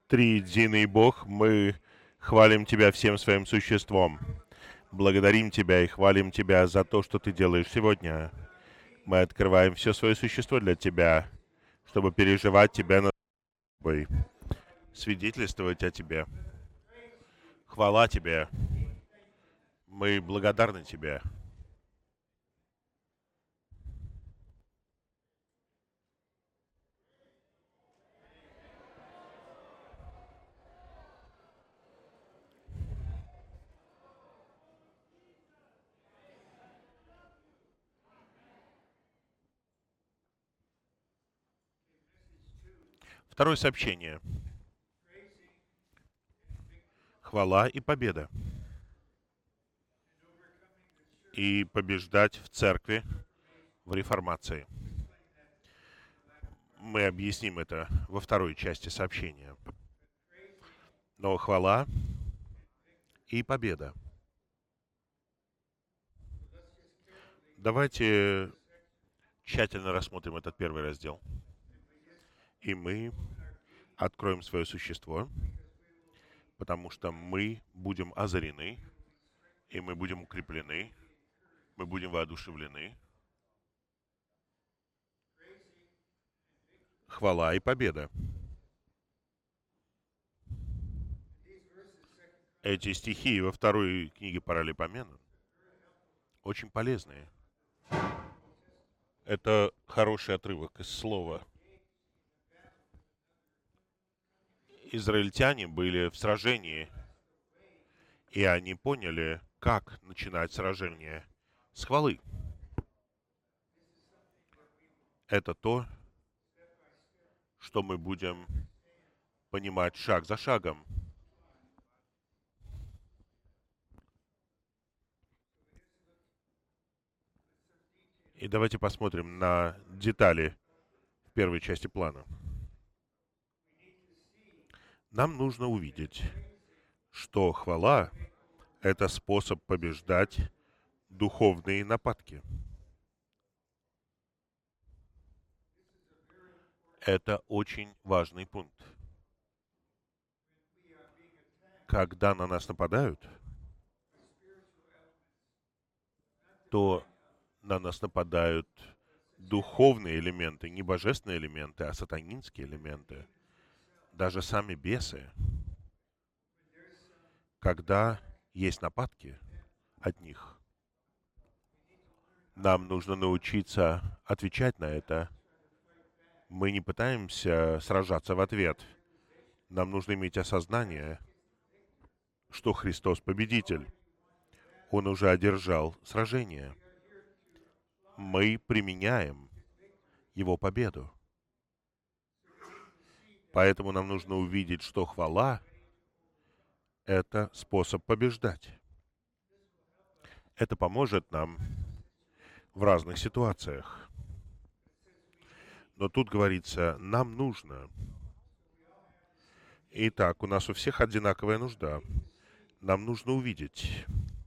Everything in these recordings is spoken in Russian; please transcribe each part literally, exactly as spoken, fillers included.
Триединый Бог, мы хвалим Тебя всем своим существом. Благодарим Тебя и хвалим Тебя за то, что Ты делаешь сегодня. Мы открываем все свое существо для Тебя, чтобы переживать Тебя над собой, свидетельствовать о Тебе. Хвала Тебе. Мы благодарны Тебе. Второе сообщение. Хвала и победа. И побеждать в церкви, в реформации. Мы объясним это во второй части сообщения. Но хвала и победа. Давайте тщательно рассмотрим этот первый раздел. И мы откроем свое существо, потому что мы будем озарены, и мы будем укреплены, мы будем воодушевлены. Хвала и победа. Эти стихи во второй книге Паралипомена очень полезные. Это хороший отрывок из слова. Израильтяне были в сражении, и они поняли, как начинать сражение с хвалы. Это то, что мы будем понимать шаг за шагом. И давайте посмотрим на детали в первой части плана. Нам нужно увидеть, что хвала — это способ побеждать духовные нападки. Это очень важный пункт. Когда на нас нападают, то на нас нападают духовные элементы, не божественные элементы, а сатанинские элементы, даже сами бесы. Когда есть нападки от них, нам нужно научиться отвечать на это. Мы не пытаемся сражаться в ответ. Нам нужно иметь осознание, что Христос победитель. Он уже одержал сражение. Мы применяем Его победу. Поэтому нам нужно увидеть, что хвала — это способ побеждать. Это поможет нам в разных ситуациях. Но тут говорится, нам нужно. Итак, у нас у всех одинаковая нужда. Нам нужно увидеть,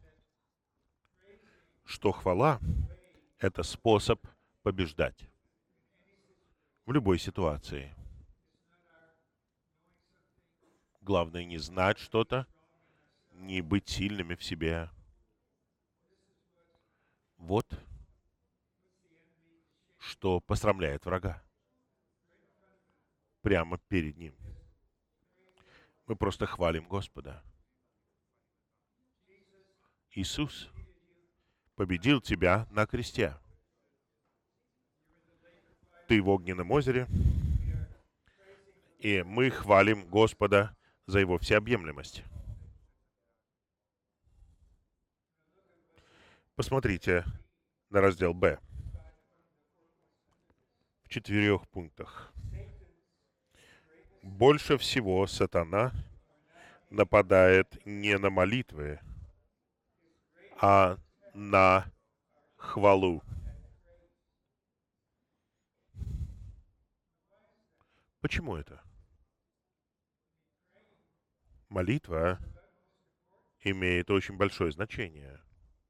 что хвала — это способ побеждать в любой ситуации. Главное не знать что-то, не быть сильными в себе. Вот что посрамляет врага. Прямо перед ним. Мы просто хвалим Господа. Иисус победил тебя на кресте. Ты в огненном озере, и мы хвалим Господа за Его всеобъемлемость. Посмотрите на раздел Б. В четырех пунктах. Больше всего сатана нападает не на молитвы, а на хвалу. Почему это? Молитва имеет очень большое значение.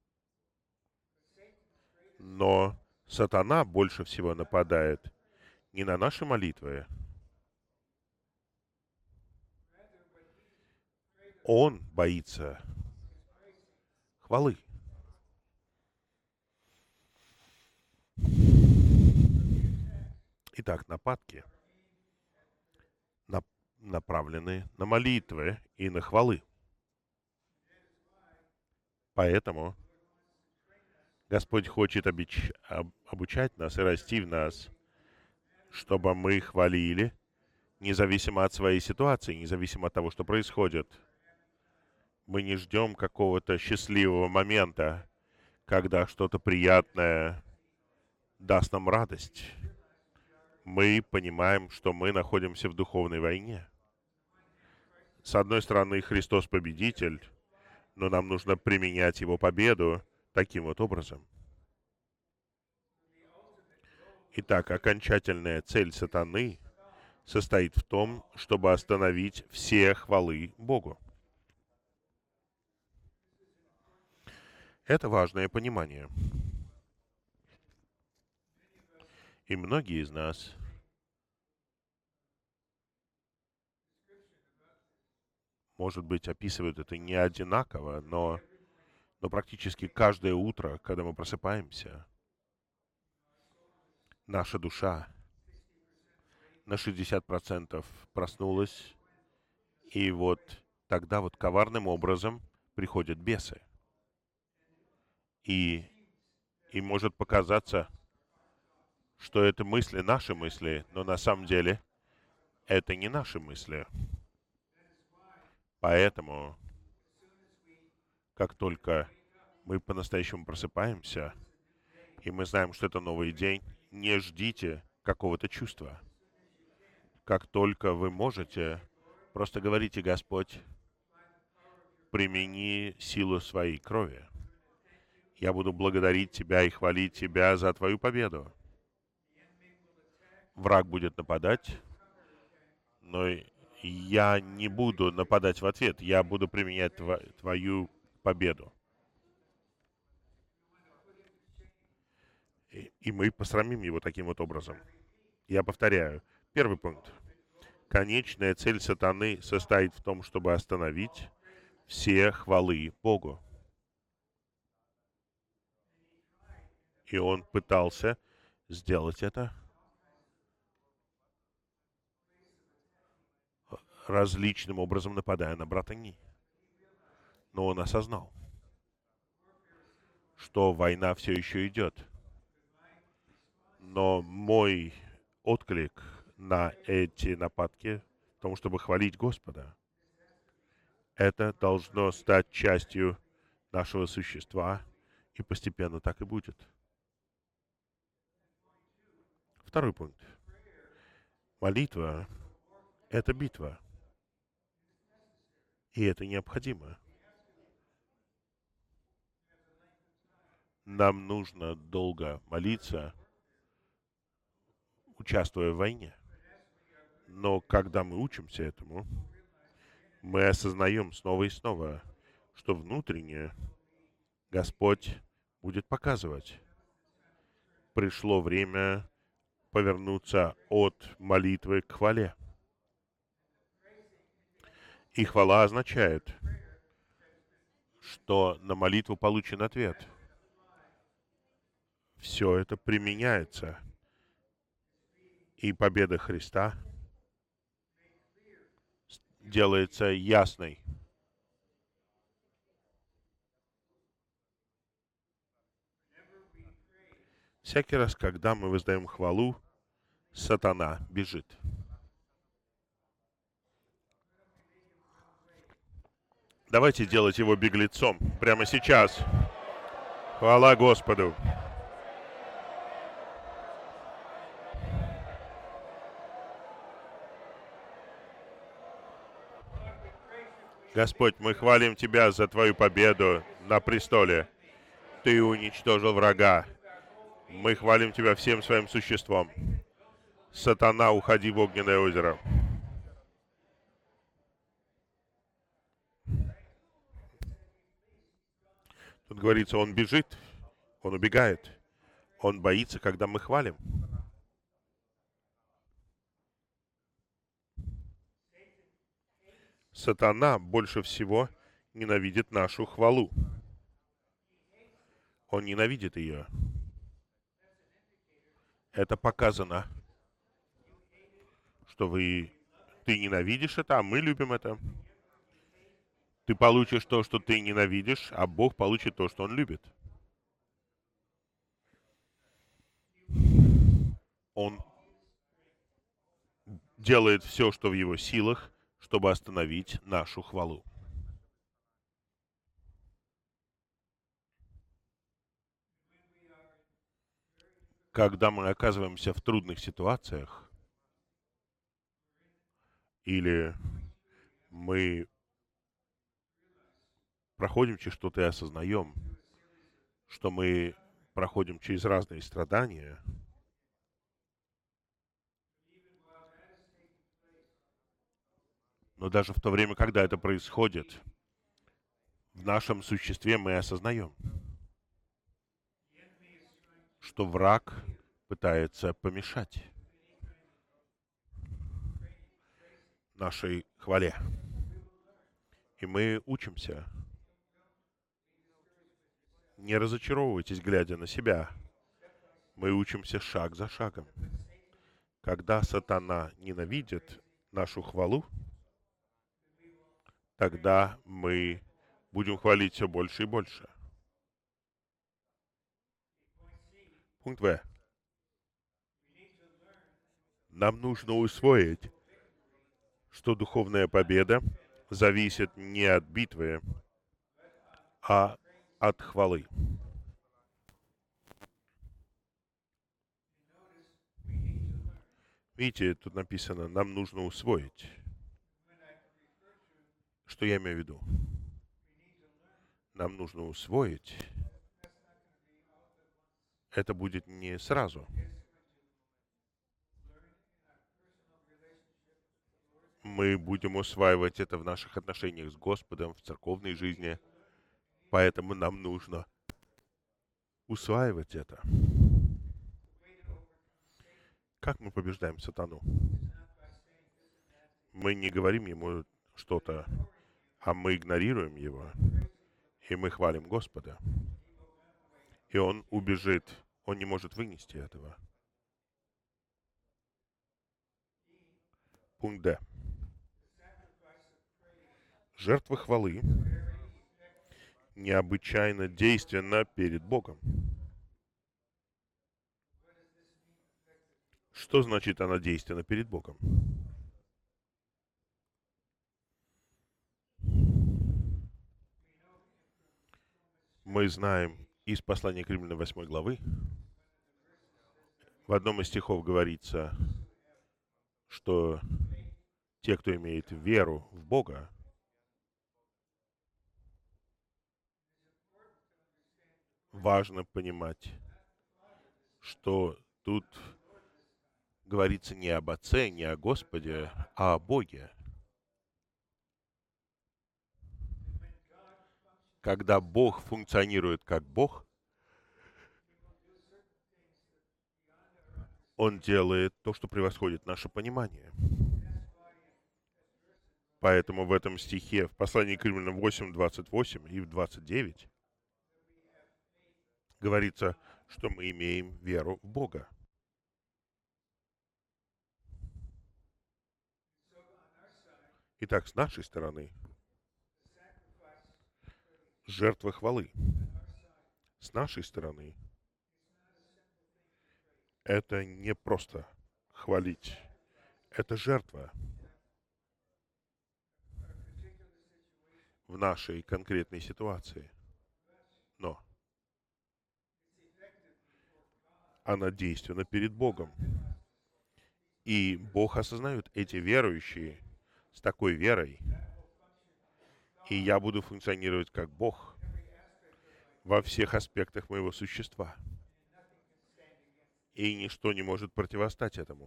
Но сатана больше всего нападает не на наши молитвы, Он боится хвалы. Итак, нападки направлены на молитвы и на хвалы. Поэтому Господь хочет обич... об... обучать нас и расти в нас, чтобы мы хвалили, независимо от своей ситуации, независимо от того, что происходит. Мы не ждем какого-то счастливого момента, когда что-то приятное даст нам радость. Мы понимаем, что мы находимся в духовной войне. С одной стороны, Христос победитель, но нам нужно применять Его победу таким вот образом. Итак, окончательная цель сатаны состоит в том, чтобы остановить все хвалы Богу. Это важное понимание. И многие из нас может быть, описывают это не одинаково, но, но практически каждое утро, когда мы просыпаемся, наша душа на шестьдесят процентов проснулась, и вот тогда вот коварным образом приходят бесы. И, и может показаться, что это мысли, наши мысли, но на самом деле это не наши мысли. Поэтому, как только мы по-настоящему просыпаемся, и мы знаем, что это новый день, не ждите какого-то чувства. Как только вы можете, просто говорите: Господь, примени силу своей крови. Я буду благодарить Тебя и хвалить Тебя за Твою победу. Враг будет нападать, но я не буду нападать в ответ. Я буду применять тво- Твою победу. И, и мы посрамим его таким вот образом. Я повторяю. Первый пункт. Конечная цель сатаны состоит в том, чтобы остановить все хвалы Богу. И он пытался сделать это различным образом, нападая на брата Ни. Но он осознал, что война все еще идет. Но мой отклик на эти нападки в том, чтобы хвалить Господа, это должно стать частью нашего существа, и постепенно так и будет. Второй пункт. Молитва — это битва. И это необходимо. Нам нужно долго молиться, участвуя в войне. Но когда мы учимся этому, мы осознаем снова и снова, что внутренне Господь будет показывать. Пришло время повернуться от молитвы к хвале. И хвала означает, что на молитву получен ответ. Все это применяется. И победа Христа делается ясной. Всякий раз, когда мы воздаем хвалу, сатана бежит. Давайте делать его беглецом прямо сейчас. Хвала Господу. Господь, мы хвалим Тебя за Твою победу на престоле. Ты уничтожил врага. Мы хвалим Тебя всем своим существом. Сатана, уходи в огненное озеро. Тут говорится, он бежит, он убегает. Он боится, когда мы хвалим. Сатана больше всего ненавидит нашу хвалу. Он ненавидит ее. Это показано, что вы, ты ненавидишь это, а мы любим это. Ты получишь то, что ты ненавидишь, а Бог получит то, что Он любит. Он делает все, что в его силах, чтобы остановить нашу хвалу. Когда мы оказываемся в трудных ситуациях, или мы проходим через что-то и осознаем, что мы проходим через разные страдания, но даже в то время, когда это происходит, в нашем существе мы осознаем, что враг пытается помешать нашей хвале. И мы учимся. Не разочаровывайтесь, глядя на себя. Мы учимся шаг за шагом. Когда сатана ненавидит нашу хвалу, тогда мы будем хвалить все больше и больше. Пункт В. Нам нужно усвоить, что духовная победа зависит не от битвы, а от хвалы. Видите, тут написано, нам нужно усвоить. Что я имею в виду? Нам нужно усвоить. Это будет не сразу. Мы будем усваивать это в наших отношениях с Господом, в церковной жизни. Поэтому нам нужно усваивать это. Как мы побеждаем сатану? Мы не говорим ему что-то, а мы игнорируем его, и мы хвалим Господа. И он убежит, он не может вынести этого. Пункт Д. Жертва хвалы необычайно действенна перед Богом. Что значит она действенна перед Богом? Мы знаем из послания к Римлянам восьмой главы, в одном из стихов говорится, что те, кто имеет веру в Бога, важно понимать, что тут говорится не об Отце, не о Господе, а о Боге. Когда Бог функционирует как Бог, Он делает то, что превосходит наше понимание. Поэтому в этом стихе, в послании к Римлянам восемь, двадцать восемь и в двадцать девять, говорится, что мы имеем веру в Бога. Итак, с нашей стороны, жертва хвалы. С нашей стороны, это не просто хвалить, это жертва. В нашей конкретной ситуации. Но она действенна перед Богом. И Бог осознает эти верующие с такой верой. И я буду функционировать как Бог во всех аспектах моего существа. И ничто не может противостать этому.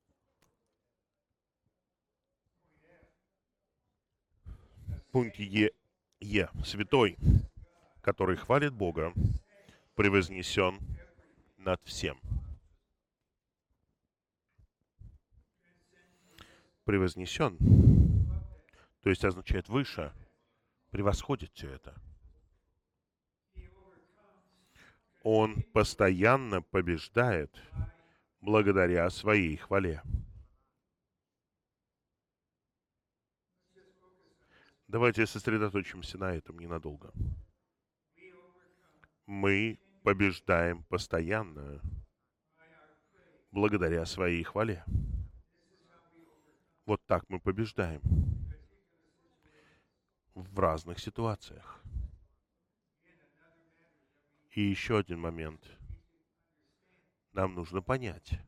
Пункт Е. Е. Святой, который хвалит Бога, превознесен над всем. Превознесен. То есть означает выше, превосходит все это. Он постоянно побеждает благодаря своей хвале. Давайте сосредоточимся на этом ненадолго. Мы побеждаем постоянно благодаря своей хвале. Вот так мы побеждаем в разных ситуациях. И еще один момент. Нам нужно понять.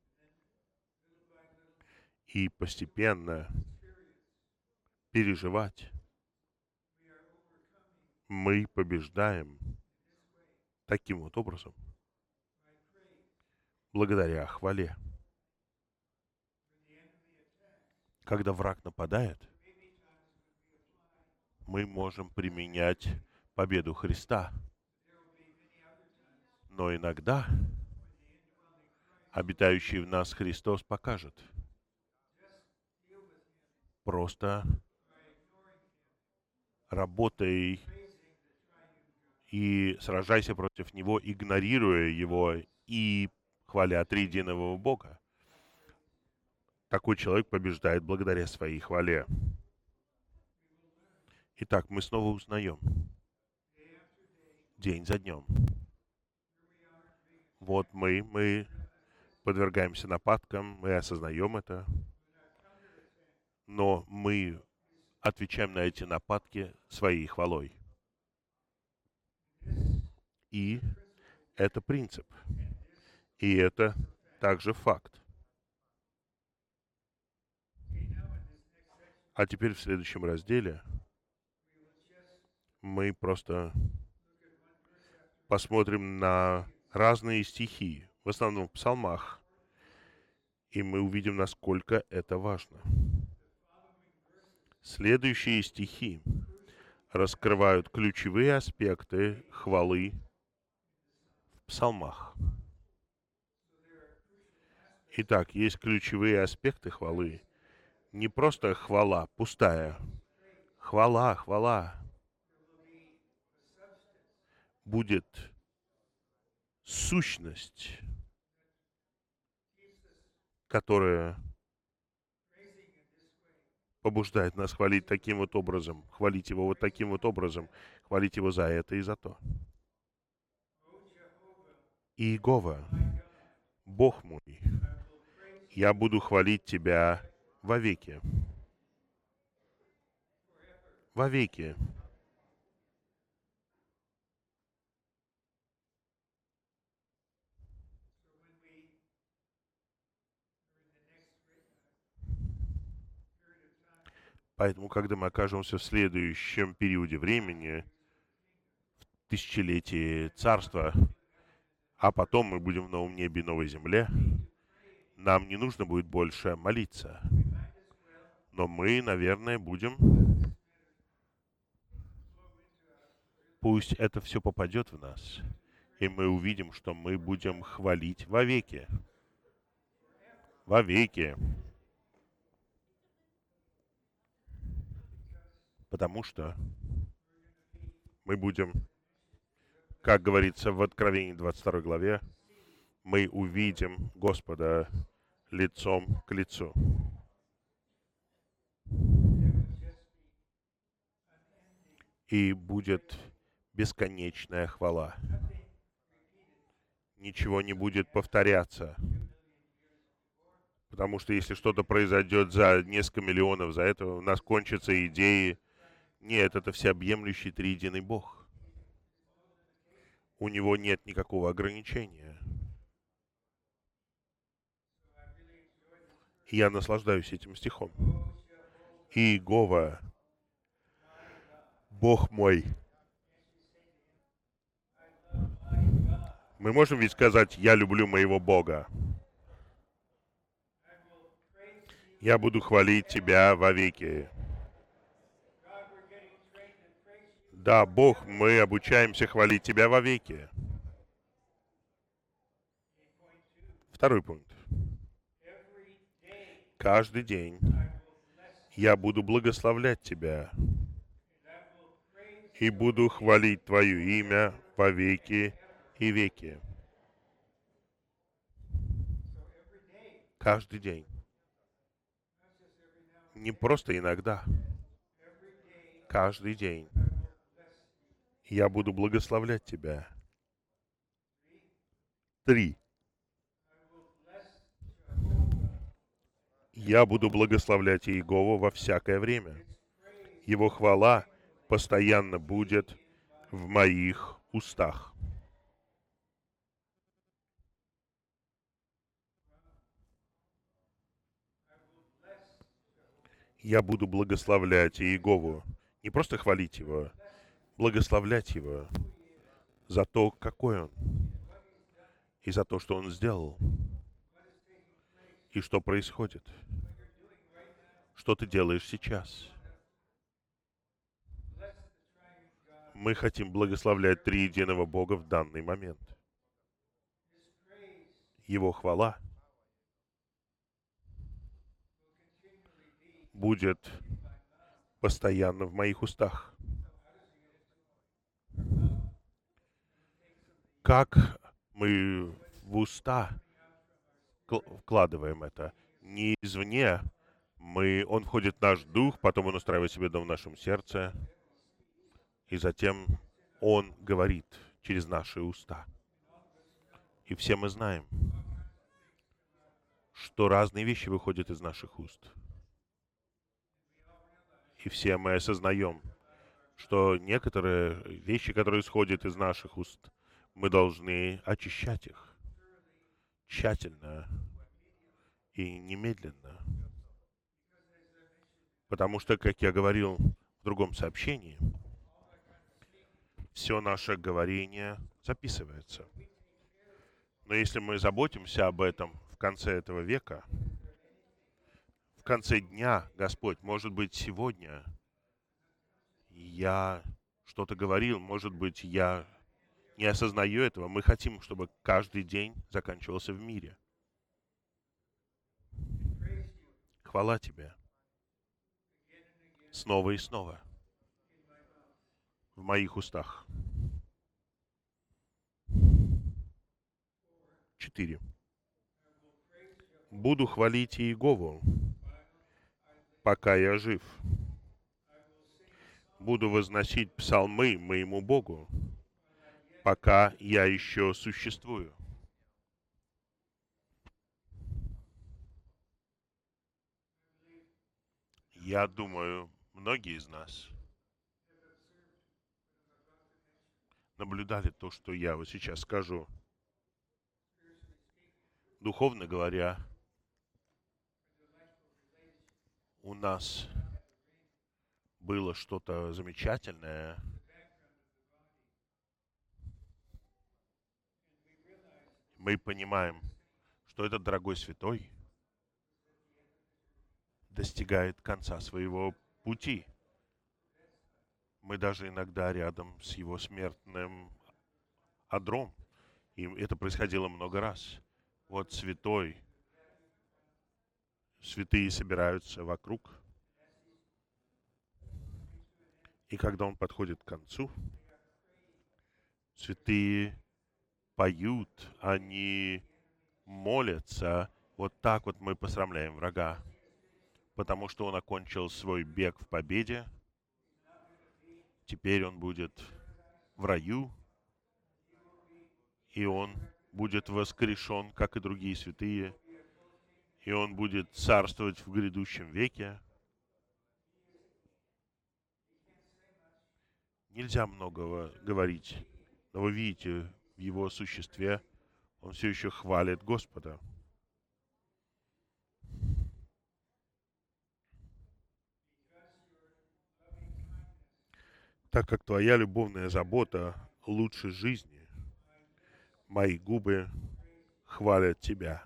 И постепенно переживать. Мы побеждаем таким вот образом. Благодаря хвале. Когда враг нападает, мы можем применять победу Христа. Но иногда обитающий в нас Христос покажет. Просто работай и сражайся против Него, игнорируя Его и хваля триединого Бога. Такой человек побеждает благодаря своей хвале. Итак, мы снова узнаем. День за днем. Вот мы, мы подвергаемся нападкам, мы осознаем это. Но мы отвечаем на эти нападки своей хвалой. И это принцип. И это также факт. А теперь в следующем разделе мы просто посмотрим на разные стихи, в основном в псалмах, и мы увидим, насколько это важно. Следующие стихи раскрывают ключевые аспекты хвалы в псалмах. Итак, есть ключевые аспекты хвалы. Не просто хвала, пустая. Хвала, хвала. Будет сущность, которая побуждает нас хвалить таким вот образом, хвалить Его вот таким вот образом, хвалить Его за это и за то. Иегова, Бог мой, я буду хвалить Тебя вовеки. Вовеки. Поэтому, когда мы окажемся в следующем периоде времени, в тысячелетии царства, а потом мы будем в новом небе и новой земле, нам не нужно будет больше молиться. Но мы, наверное, будем... Пусть это все попадет в нас, и мы увидим, что мы будем хвалить вовеки. Вовеки. Потому что мы будем, как говорится в Откровении двадцать второй главе, мы увидим Господа лицом к лицу. И будет бесконечная хвала. Ничего не будет повторяться. Потому что если что-то произойдет за несколько миллионов, за это у нас кончатся идеи. Нет, это всеобъемлющий триединый Бог. У Него нет никакого ограничения. И я наслаждаюсь этим стихом. Иегова, Бог мой. Мы можем ведь сказать, я люблю моего Бога. Я буду хвалить Тебя вовеки. Да, Бог, мы обучаемся хвалить Тебя вовеки. Второй пункт. Каждый день Я буду благословлять Тебя и буду хвалить Твое имя во веки и веки. Каждый день. Не просто иногда. Каждый день. Я буду благословлять Тебя. Три. Я буду благословлять Иегову во всякое время. Его хвала постоянно будет в моих устах. Я буду благословлять Иегову. Не просто хвалить Его, благословлять Его за то, какой Он, и за то, что Он сделал, и что происходит, что ты делаешь сейчас. Мы хотим благословлять триединого Бога в данный момент. Его хвала будет постоянно в моих устах. Как мы в уста вкладываем это? Не извне. Мы, он входит в наш дух, потом он устраивает себе дом в нашем сердце, и затем он говорит через наши уста. И все мы знаем, что разные вещи выходят из наших уст. И все мы осознаем, что некоторые вещи, которые исходят из наших уст, мы должны очищать их тщательно и немедленно. Потому что, как я говорил в другом сообщении, все наше говорение записывается. Но если мы заботимся об этом в конце этого века, в конце дня, Господь, может быть, сегодня я что-то говорил, может быть, я не осознаю этого. Мы хотим, чтобы каждый день заканчивался в мире. Хвала Тебе. Снова и снова. В моих устах. Четыре. Буду хвалить Иегову, пока я жив. Буду возносить псалмы моему Богу, пока я еще существую. Я думаю, многие из нас наблюдали то, что я вот сейчас скажу. Духовно говоря, у нас было что-то замечательное. Мы понимаем, что этот дорогой святой достигает конца своего пути. Мы даже иногда рядом с его смертным одром. И это происходило много раз. Вот святой, святые собираются вокруг. И когда он подходит к концу, святые поют, они молятся. Вот так вот мы посрамляем врага. Потому что он окончил свой бег в победе. Теперь он будет в раю. И он будет воскрешен, как и другие святые. И он будет царствовать в грядущем веке. Нельзя многого говорить, но вы видите, в его существе он все еще хвалит Господа. Так как твоя любовная забота лучше жизни, мои губы хвалят тебя.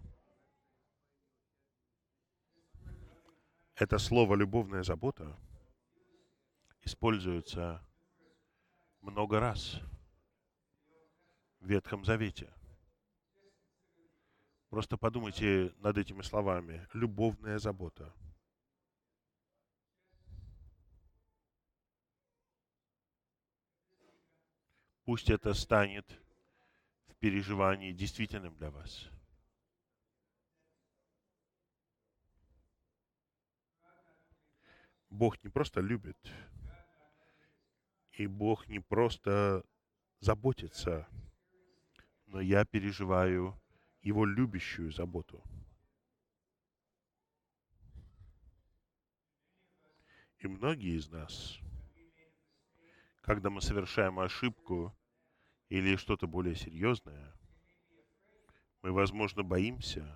Это слово «любовная забота» используется много раз в Ветхом Завете. Просто подумайте над этими словами. Любовная забота. Пусть это станет в переживании действительным для вас. Бог не просто любит, и Бог не просто заботится, но я переживаю Его любящую заботу. И многие из нас, когда мы совершаем ошибку или что-то более серьезное, мы, возможно, боимся,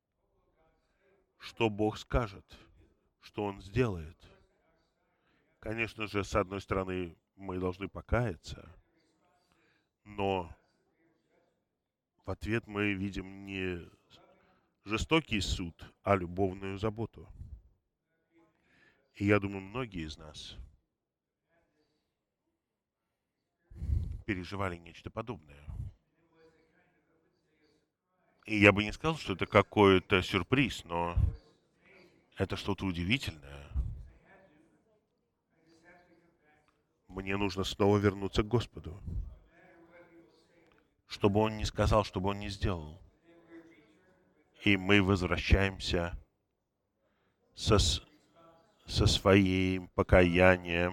что Бог скажет, что Он сделает. Конечно же, с одной стороны, мы должны покаяться, но в ответ мы видим не жестокий суд, а любовную заботу. И я думаю, многие из нас переживали нечто подобное. И я бы не сказал, что это какой-то сюрприз, но это что-то удивительное. Мне нужно снова вернуться к Господу. Чтобы Он не сказал, чтобы Он не сделал. И мы возвращаемся со, со своим покаянием,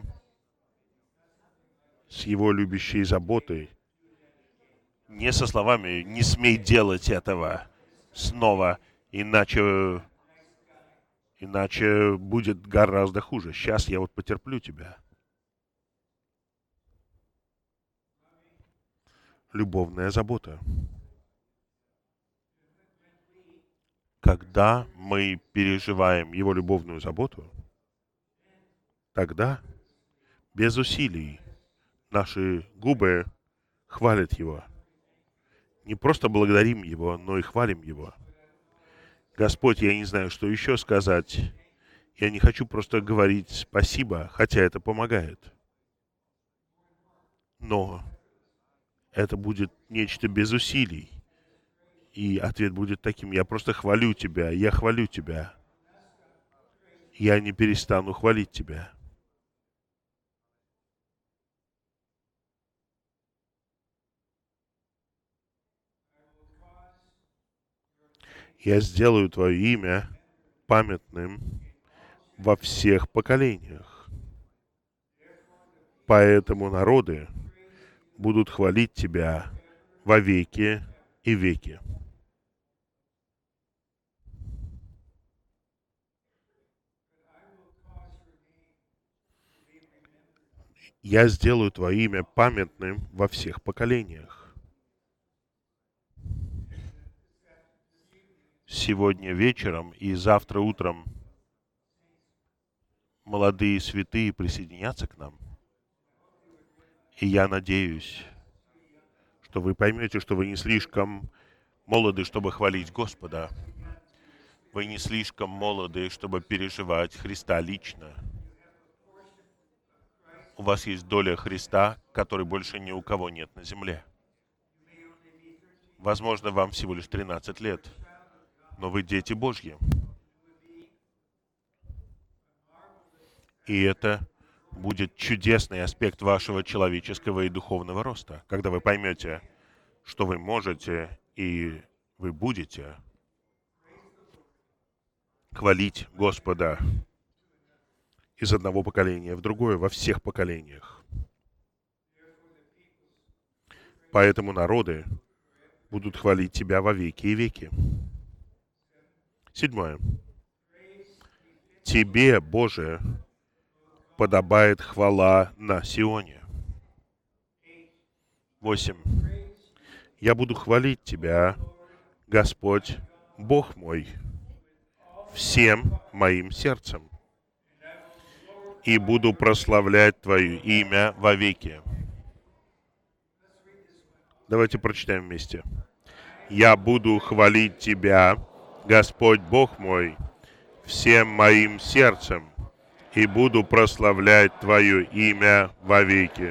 с Его любящей заботой. Не со словами «не смей делать этого снова, иначе, иначе будет гораздо хуже. Сейчас я вот потерплю тебя». Любовная забота. Когда мы переживаем Его любовную заботу, тогда без усилий наши губы хвалят Его. Не просто благодарим Его, но и хвалим Его. Господь, я не знаю, что еще сказать. Я не хочу просто говорить спасибо, хотя это помогает. Но это будет нечто без усилий. И ответ будет таким: я просто хвалю Тебя, я хвалю Тебя. Я не перестану хвалить Тебя. Я сделаю Твое имя памятным во всех поколениях. Поэтому народы будут хвалить Тебя во веки и веки. Я сделаю Твое имя памятным во всех поколениях. Сегодня вечером и завтра утром молодые святые присоединятся к нам. И я надеюсь, что вы поймете, что вы не слишком молоды, чтобы хвалить Господа. Вы не слишком молоды, чтобы переживать Христа лично. У вас есть доля Христа, которой больше ни у кого нет на земле. Возможно, вам всего лишь тринадцать лет, но вы дети Божьи. И это будет чудесный аспект вашего человеческого и духовного роста, когда вы поймете, что вы можете и вы будете хвалить Господа из одного поколения в другое, во всех поколениях. Поэтому народы будут хвалить Тебя во веки и веки. Седьмое. Тебе, Боже, подобает хвала на Сионе. Восемь. Я буду хвалить Тебя, Господь, Бог мой, всем моим сердцем, и буду прославлять Твое имя вовеки. Давайте прочитаем вместе. Я буду хвалить Тебя, Господь Бог мой, всем моим сердцем, и буду прославлять Твое имя вовеки.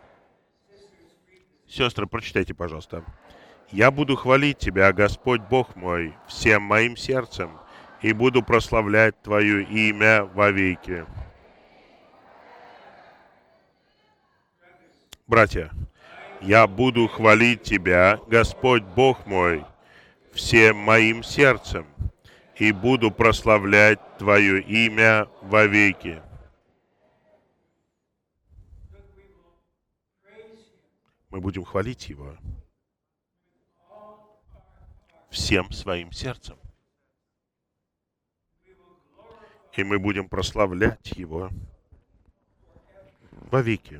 Сестры, прочитайте, пожалуйста. Я буду хвалить Тебя, Господь Бог мой, всем моим сердцем, и буду прославлять Твое имя вовеки. Братья, Я буду хвалить Тебя, Господь Бог мой, всем моим сердцем, и буду прославлять Твое имя вовеки. Мы будем хвалить Его всем своим сердцем. И мы будем прославлять Его вовеки.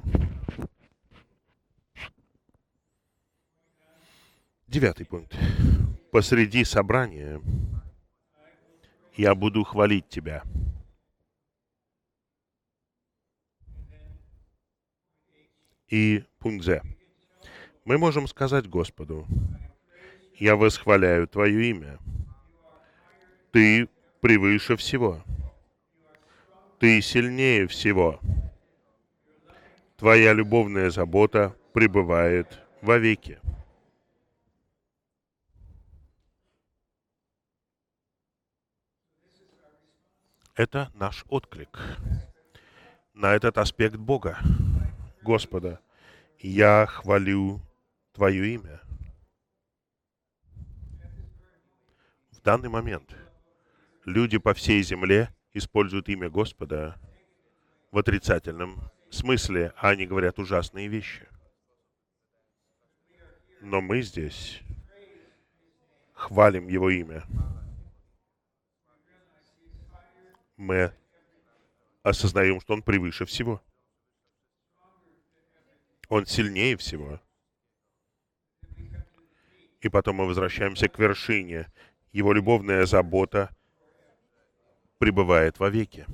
Девятый пункт. Посреди собрания я буду хвалить Тебя. И пункт З. Мы можем сказать Господу: я восхваляю Твое имя. Ты превыше всего. Ты сильнее всего. Твоя любовная забота пребывает вовеки. Это наш отклик на этот аспект Бога, Господа. Я хвалю Твое имя. В данный момент люди по всей земле используют имя Господа в отрицательном смысле, а они говорят ужасные вещи. Но мы здесь хвалим Его имя. Мы осознаем, что Он превыше всего. Он сильнее всего. И потом мы возвращаемся к вершине. Его любовная забота пребывает вовеки.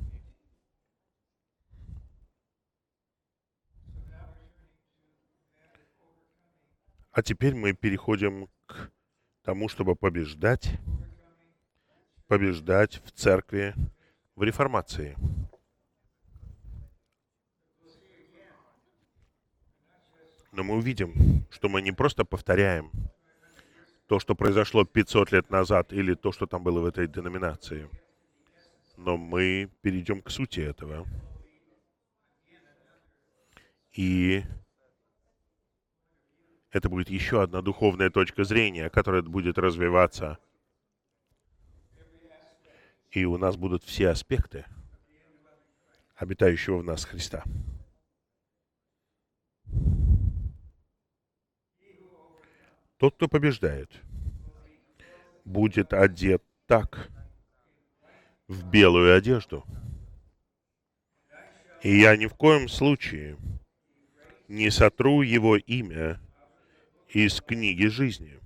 А теперь мы переходим к тому, чтобы побеждать, побеждать в церкви, в реформации. Но мы увидим, что мы не просто повторяем то, что произошло пятьсот лет назад, или то, что там было в этой деноминации, но мы перейдем к сути этого. И это будет еще одна духовная точка зрения, которая будет развиваться. И у нас будут все аспекты обитающего в нас Христа. Тот, кто побеждает, будет одет так, в белую одежду. И я ни в коем случае не сотру его имя из книги жизни.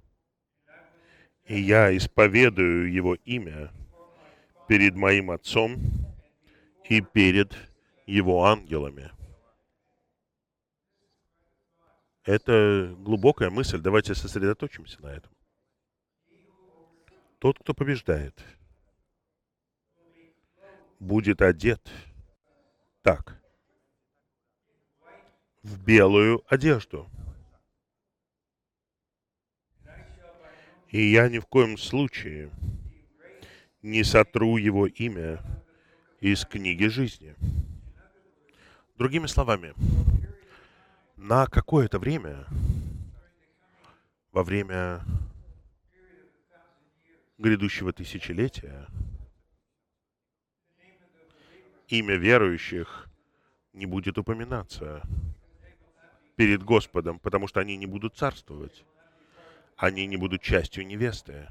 И я исповедую его имя перед моим Отцом и перед его ангелами. Это глубокая мысль. Давайте сосредоточимся на этом. Тот, кто побеждает, будет одет так, в белую одежду. И я ни в коем случае не сотру его имя из книги жизни. Другими словами, на какое-то время, во время грядущего тысячелетия, имя верующих не будет упоминаться перед Господом, потому что они не будут царствовать. Они не будут частью невесты.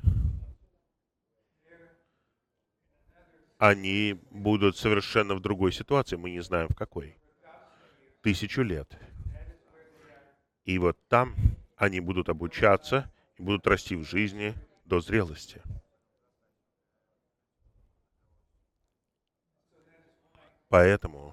Они будут совершенно в другой ситуации, мы не знаем в какой. Тысячу лет. И вот там они будут обучаться и будут расти в жизни до зрелости. Поэтому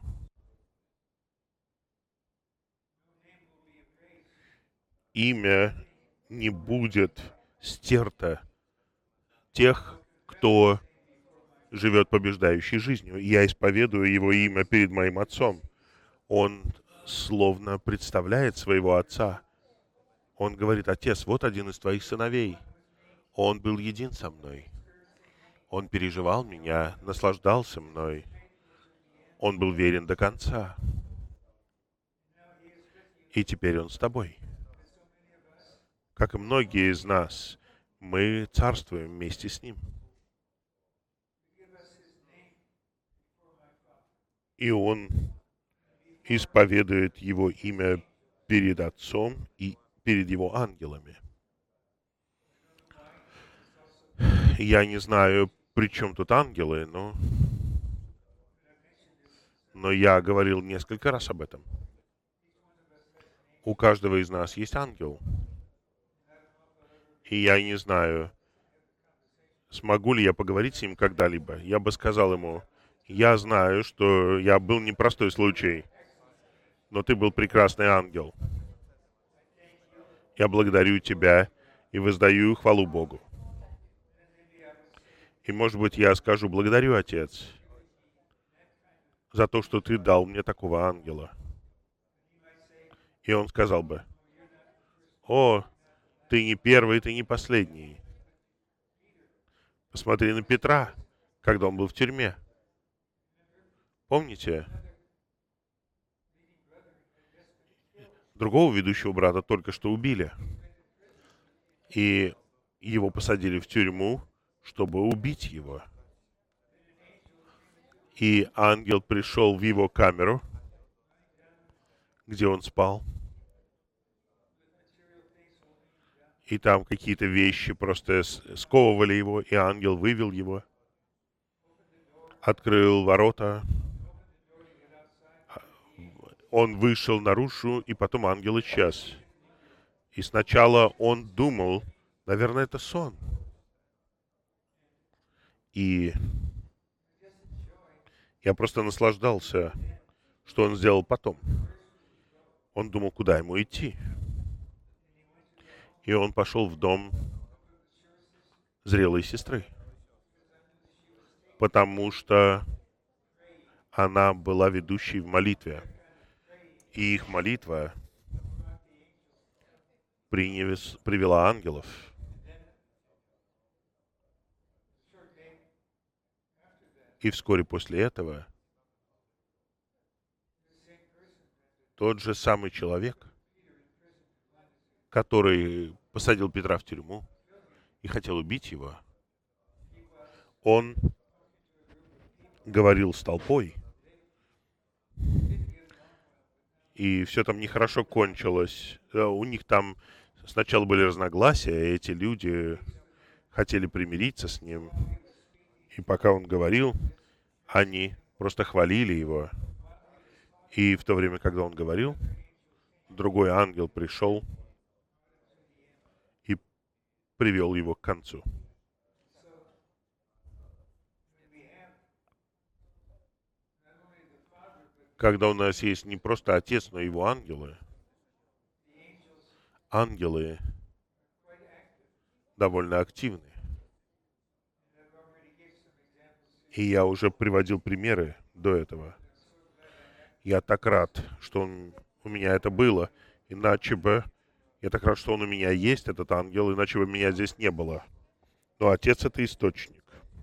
имя не будет стерто тех, кто живет побеждающей жизнью. Я исповедую его имя перед моим Отцом. Он словно представляет своего Отца. Он говорит: Отец, вот один из твоих сыновей. Он был един со мной. Он переживал меня, наслаждался мной. Он был верен до конца. И теперь Он с тобой. Как и многие из нас, мы царствуем вместе с Ним. И Он исповедует Его имя перед Отцом и перед Его ангелами. Я не знаю, при чем тут ангелы, но... но я говорил несколько раз об этом. У каждого из нас есть ангел. И я не знаю, смогу ли я поговорить с ним когда-либо. Я бы сказал ему, я знаю, что я был непростой случай, но ты был прекрасный ангел. Я благодарю тебя и воздаю хвалу Богу. И, может быть, я скажу, благодарю, Отец, за то, что ты дал мне такого ангела. И он сказал бы, о, ты не первый, ты не последний. Посмотри на Петра, когда он был в тюрьме. Помните? Другого ведущего брата только что убили. И его посадили в тюрьму, чтобы убить его. И ангел пришел в его камеру, где он спал. И там какие-то вещи просто сковывали его, и ангел вывел его, открыл ворота. Он вышел наружу, и потом ангел исчез. И сначала он думал, наверное, это сон. И я просто наслаждался, что он сделал потом. Он думал, куда ему идти. И он пошел в дом зрелой сестры, потому что она была ведущей в молитве. И их молитва принес, привела ангелов. И вскоре после этого тот же самый человек, который посадил Петра в тюрьму и хотел убить его, он говорил с толпой, и все там нехорошо кончилось. У них там сначала были разногласия, эти люди хотели примириться с ним. И пока он говорил, они просто хвалили его. И в то время, когда он говорил, другой ангел пришел и привел его к концу. Когда у нас есть не просто Отец, но и его ангелы, ангелы довольно активны. И я уже приводил примеры до этого. Я так рад, что он, у меня это было. Иначе бы... Я так рад, что он у меня есть, этот ангел, иначе бы меня здесь не было. Но Отец — это источник.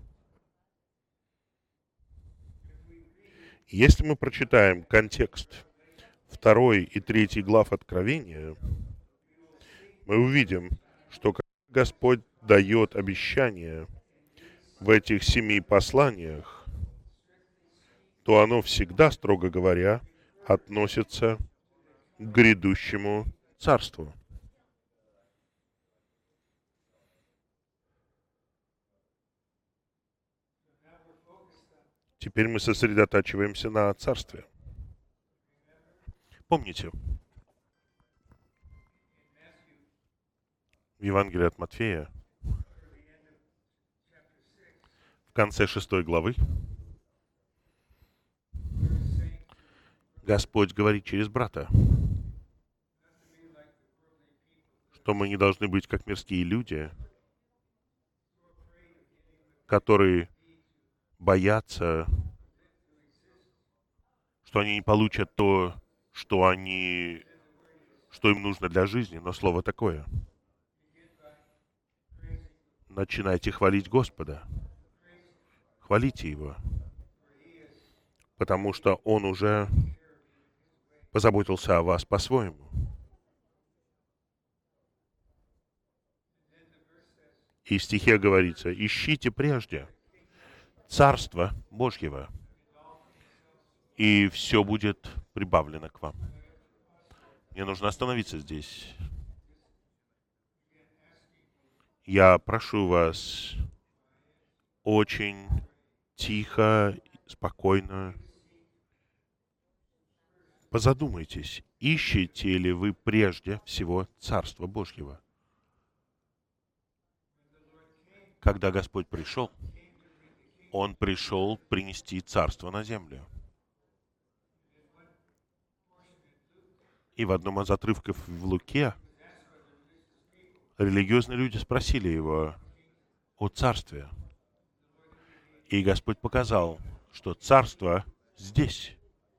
Если мы прочитаем контекст второй и третьей глав Откровения, мы увидим, что Господь дает обещание в этих семи посланиях, то оно всегда, строго говоря, относится к грядущему царству. Теперь мы сосредотачиваемся на царстве. Помните, в Евангелии от Матфея, в конце шестой главы, Господь говорит через брата, что мы не должны быть как мирские люди, которые боятся, что они не получат то, что они, что им нужно для жизни, но слово такое. Начинайте хвалить Господа. Хвалите Его. Потому что Он уже позаботился о вас по-своему. И в стихе говорится: ищите прежде Царство Божьего, и все будет прибавлено к вам. Мне нужно остановиться здесь. Я прошу вас очень тихо, спокойно позадумайтесь, ищете ли вы прежде всего Царство Божьего. Когда Господь пришел, Он пришел принести Царство на землю. И в одном из отрывков в Луке религиозные люди спросили Его о Царстве. И Господь показал, что Царство здесь.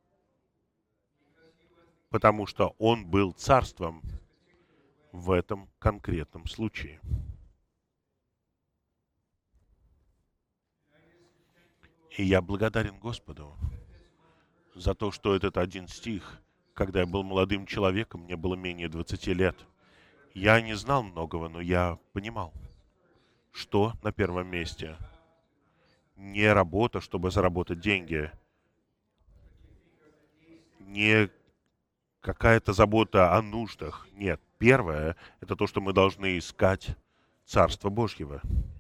Потому что Он был Царством в этом конкретном случае. И я благодарен Господу за то, что этот один стих, когда я был молодым человеком, мне было менее двадцати лет, я не знал многого, но я понимал, что на первом месте. Не работа, чтобы заработать деньги, не какая-то забота о нуждах. Нет, первое — это то, что мы должны искать Царство Божьего.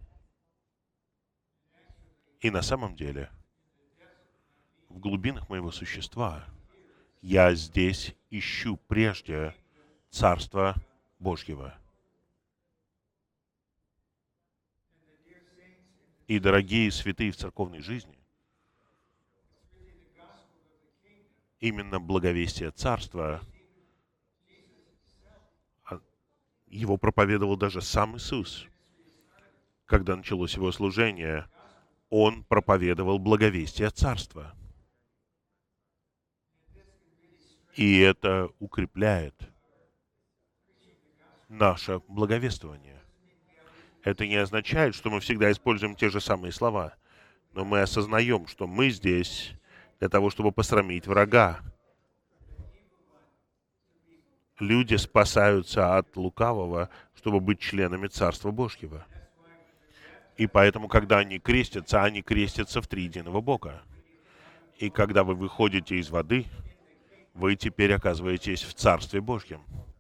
И на самом деле, в глубинах моего существа, я здесь ищу прежде Царства Божьего. И, дорогие святые в церковной жизни, именно благовестие Царства, его проповедовал даже сам Иисус. Когда началось его служение, Он проповедовал благовестие Царства. И это укрепляет наше благовествование. Это не означает, что мы всегда используем те же самые слова, но мы осознаем, что мы здесь для того, чтобы посрамить врага. Люди спасаются от лукавого, чтобы быть членами Царства Божьего. И поэтому, когда они крестятся, они крестятся в триединого Бога. И когда вы выходите из воды, вы теперь оказываетесь в Царстве Божьем.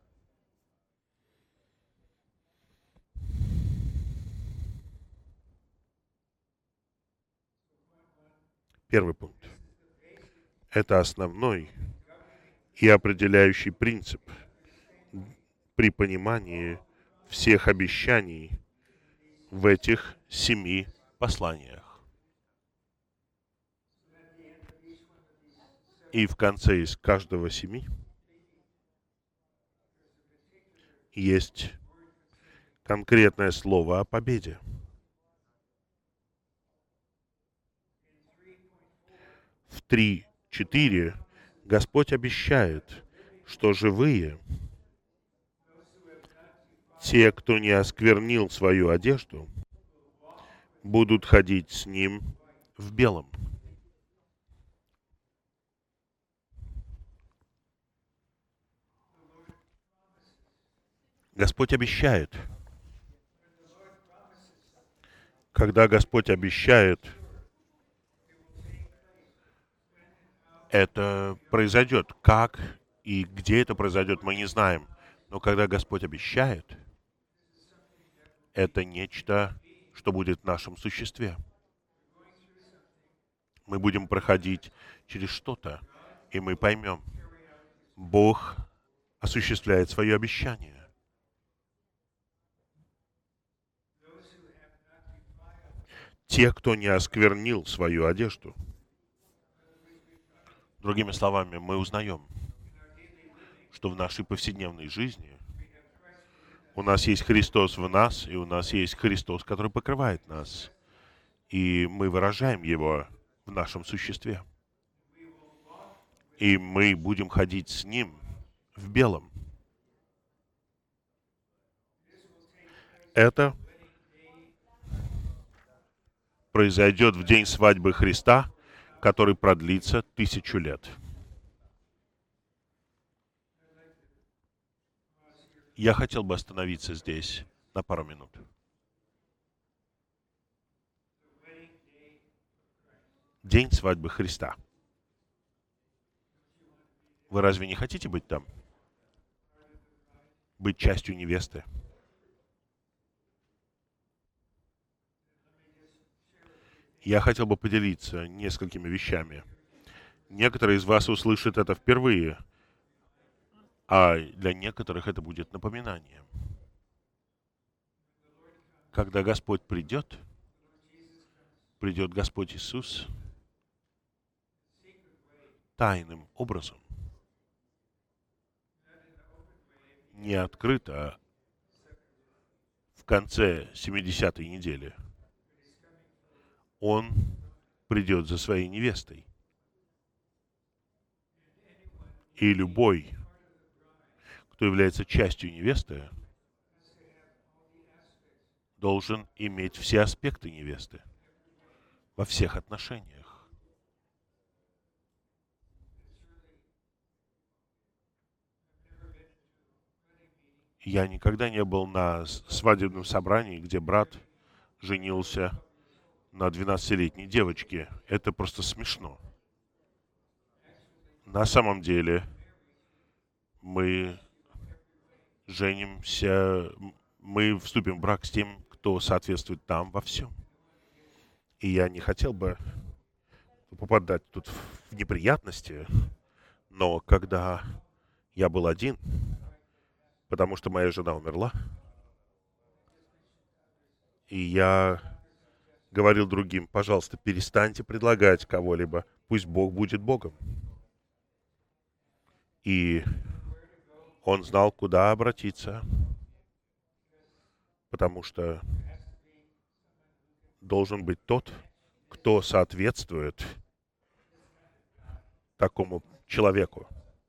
Первый пункт. Это основной и определяющий принцип при понимании всех обещаний в этих семи посланиях. И в конце из каждого семи есть конкретное слово о победе. В три четыре Господь обещает, что живые, те, кто не осквернил свою одежду, будут ходить с Ним в белом. Господь обещает. Когда Господь обещает, это произойдет. Как и где это произойдет, мы не знаем. Но когда Господь обещает, это нечто, что будет в нашем существе. Мы будем проходить через что-то, и мы поймем, Бог осуществляет свое обещание. Те, кто не осквернил свою одежду. Другими словами, мы узнаем, что в нашей повседневной жизни у нас есть Христос в нас, и у нас есть Христос, который покрывает нас. И мы выражаем Его в нашем существе. И мы будем ходить с Ним в белом. Это произойдет в день свадьбы Христа, который продлится тысячу лет. Я хотел бы остановиться здесь на пару минут. День свадьбы Христа. Вы разве не хотите быть там? Быть частью невесты? Я хотел бы поделиться несколькими вещами. Некоторые из вас услышат это впервые, а для некоторых это будет напоминанием. Когда Господь придет, придет Господь Иисус тайным образом, не открыто в конце семидесятой недели. Он придет за своей невестой. И любой, кто является частью невесты, должен иметь все аспекты невесты во всех отношениях. Я никогда не был на свадебном собрании, где брат женился на двенадцатилетней девочке. Это просто смешно. На самом деле мы женимся, мы вступим в брак с тем, кто соответствует нам во всем. И я не хотел бы попадать тут в неприятности, но когда я был один, потому что моя жена умерла, и я говорил другим: пожалуйста, перестаньте предлагать кого-либо, пусть Бог будет Богом. И он знал, куда обратиться, потому что должен быть тот, кто соответствует такому человеку.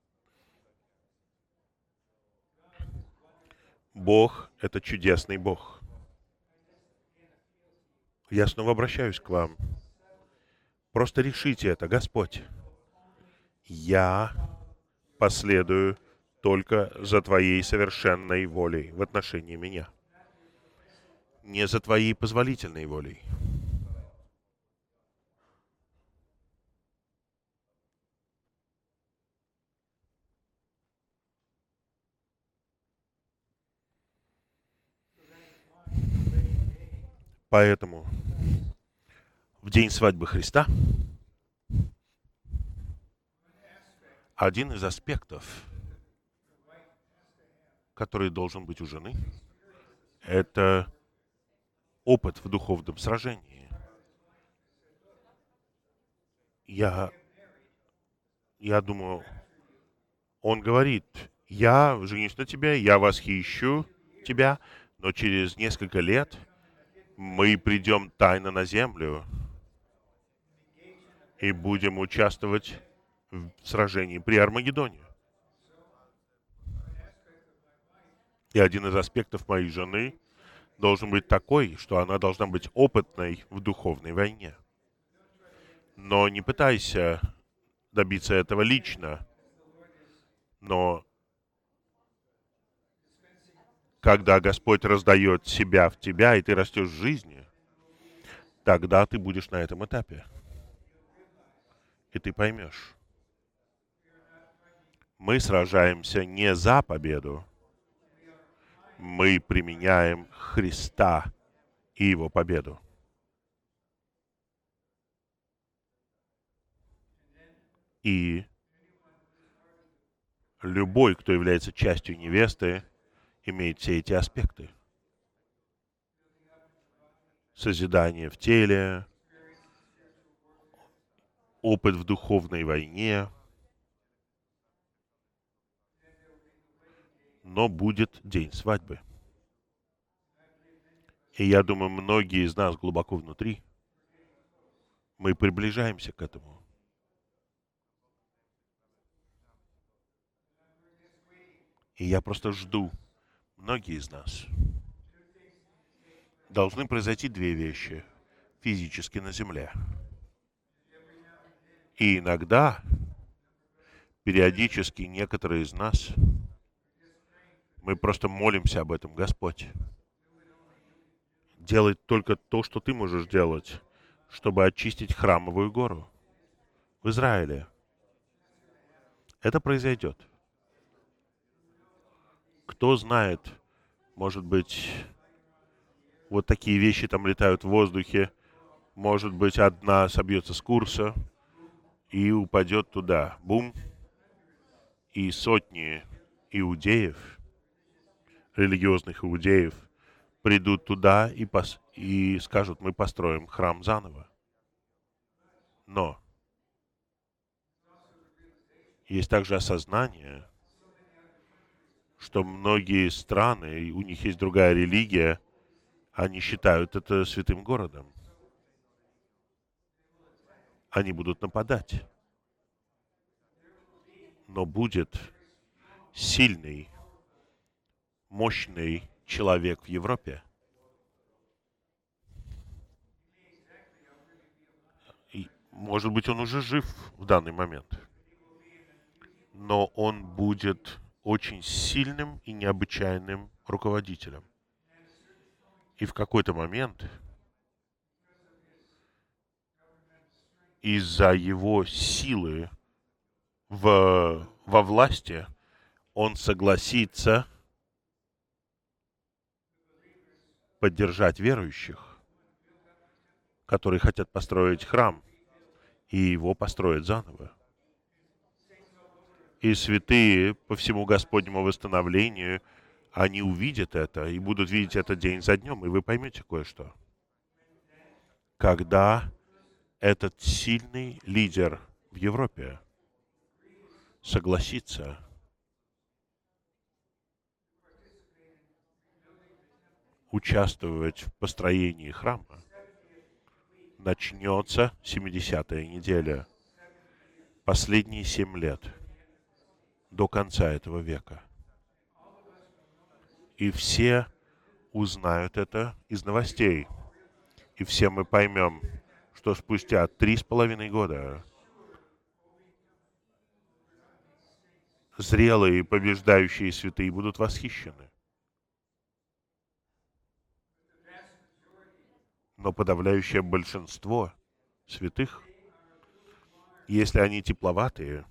Бог — это чудесный Бог. Я снова обращаюсь к вам. Просто решите это: Господь, я последую только за Твоей совершенной волей в отношении меня, не за Твоей позволительной волей. Поэтому в день свадьбы Христа один из аспектов, который должен быть у жены, это опыт в духовном сражении. Я, я думаю, он говорит: я женюсь на тебе, я восхищу тебя, но через несколько лет мы придем тайно на землю и будем участвовать в сражении при Армагеддоне. И один из аспектов моей жены должен быть такой, что она должна быть опытной в духовной войне. Но не пытайся добиться этого лично. Но когда Господь раздает себя в тебя, и ты растешь в жизни, тогда ты будешь на этом этапе. И ты поймешь. Мы сражаемся не за победу. Мы применяем Христа и Его победу. И любой, кто является частью невесты, имеет все эти аспекты. Созидание в теле, опыт в духовной войне. Но будет день свадьбы. И я думаю, многие из нас глубоко внутри, мы приближаемся к этому. И я просто жду. Многие из нас должны произойти две вещи физически на земле. И иногда, периодически, некоторые из нас, Мы просто молимся об этом, Господь. Делай только то, что Ты можешь делать, чтобы очистить Храмовую гору в Израиле. Это произойдет. Кто знает, может быть, вот такие вещи там летают в воздухе, может быть, одна собьется с курса и упадет туда. Бум. И сотни иудеев, религиозных иудеев, придут туда и, пос- и скажут, мы построим храм заново. Но есть также осознание, что многие страны, и у них есть другая религия, они считают это святым городом. Они будут нападать. Но будет сильный, мощный человек в Европе. И, может быть, он уже жив в данный момент. Но он будет очень сильным и необычайным руководителем. И в какой-то момент из-за его силы в, во власти он согласится поддержать верующих, которые хотят построить храм, и его построят заново. И святые по всему Господнему восстановлению, они увидят это и будут видеть это день за днем, и вы поймете кое-что. Когда этот сильный лидер в Европе согласится участвовать в построении храма, начнется семидесятая неделя, последние семь лет, до конца этого века. И все узнают это из новостей. И все мы поймем, что спустя три с половиной года зрелые и побеждающие святые будут восхищены. Но подавляющее большинство святых, если они тепловатые,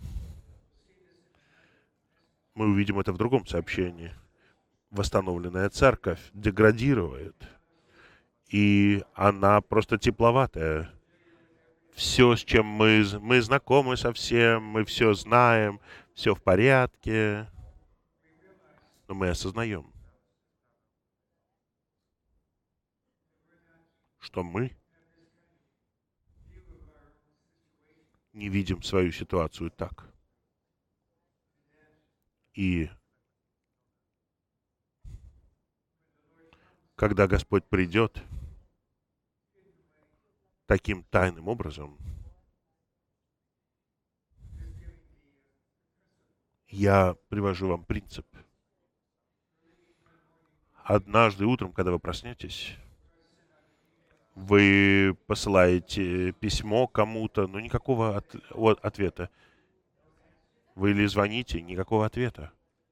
мы увидим это в другом сообщении. Восстановленная церковь деградирует, и она просто тепловатая. Все, с чем мы, мы знакомы со всем, мы все знаем, все в порядке, но мы осознаем, что мы не видим свою ситуацию так. И когда Господь придет таким тайным образом, я привожу вам принцип. Однажды утром, когда вы проснетесь, вы посылаете письмо кому-то, но никакого от, от- ответа. Вы или звоните, никакого ответа.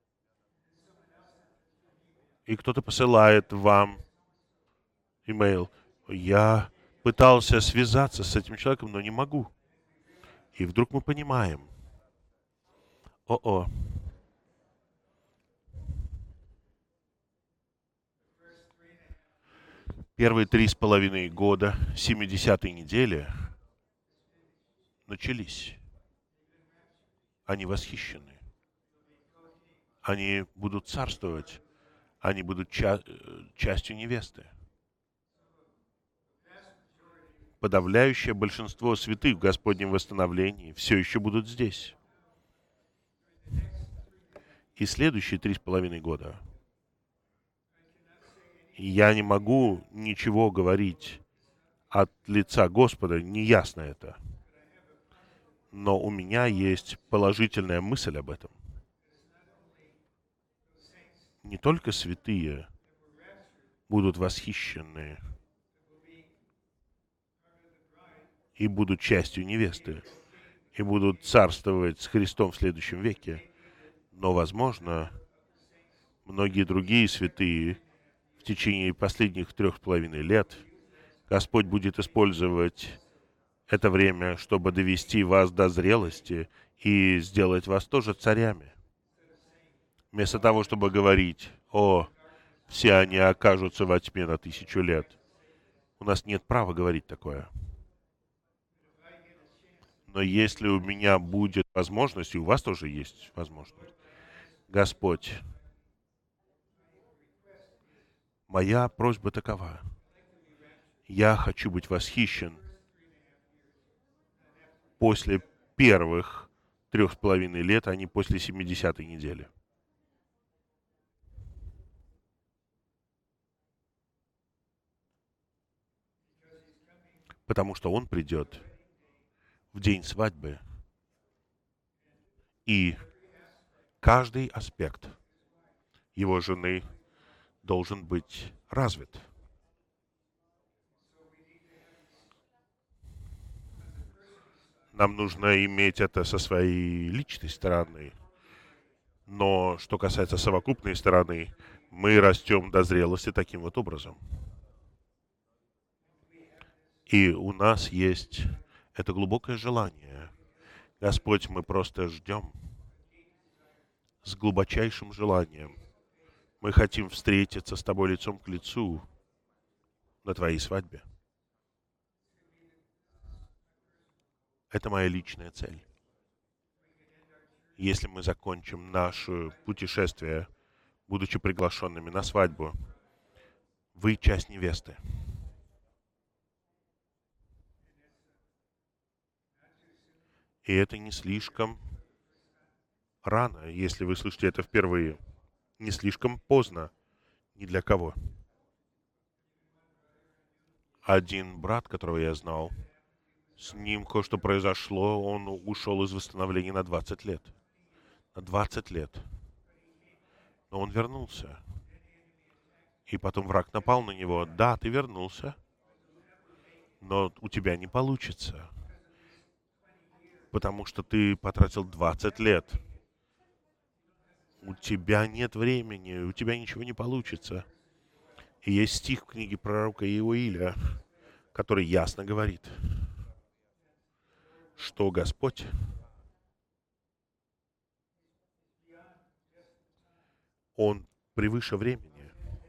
И кто-то посылает вам имейл. Я пытался связаться с этим человеком, но не могу. И вдруг мы понимаем. О-о. Первые три с половиной года семидесятой недели начались. Они восхищены. Они будут царствовать. Они будут ча- э, частью невесты. Подавляющее большинство святых в Господнем восстановлении все еще будут здесь. И следующие три с половиной года я не могу ничего говорить от лица Господа, неясно это. Но у меня есть положительная мысль об этом. Не только святые будут восхищены и будут частью невесты, и будут царствовать с Христом в следующем веке, но, возможно, многие другие святые в течение последних трех с половиной лет, Господь будет использовать это время, чтобы довести вас до зрелости и сделать вас тоже царями. Вместо того, чтобы говорить: «О, все они окажутся во тьме на тысячу лет». У нас нет права говорить такое. Но если у меня будет возможность, и у вас тоже есть возможность, Господь, моя просьба такова. Я хочу быть восхищен после первых трех с половиной лет, а не после семидесятой недели. Потому что Он придет в день свадьбы, и каждый аспект его жены должен быть развит. Нам нужно иметь это со своей личной стороны. Но что касается совокупной стороны, мы растем до зрелости таким вот образом. И у нас есть это глубокое желание. Господь, мы просто ждем с глубочайшим желанием. Мы хотим встретиться с Тобой лицом к лицу на Твоей свадьбе. Это моя личная цель. Если мы закончим наше путешествие, будучи приглашенными на свадьбу, вы часть невесты. И это не слишком рано, если вы слышите это впервые. Не слишком поздно ни для кого. Один брат, которого я знал, с ним кое-что произошло, он ушел из восстановления на двадцать лет. На двадцать лет. Но он вернулся. И потом враг напал на него. Да, ты вернулся, но у тебя не получится. Потому что ты потратил двадцать лет. У тебя нет времени, у тебя ничего не получится. И есть стих в книге пророка Иоиля, который ясно говорит, что Господь Он превыше времени.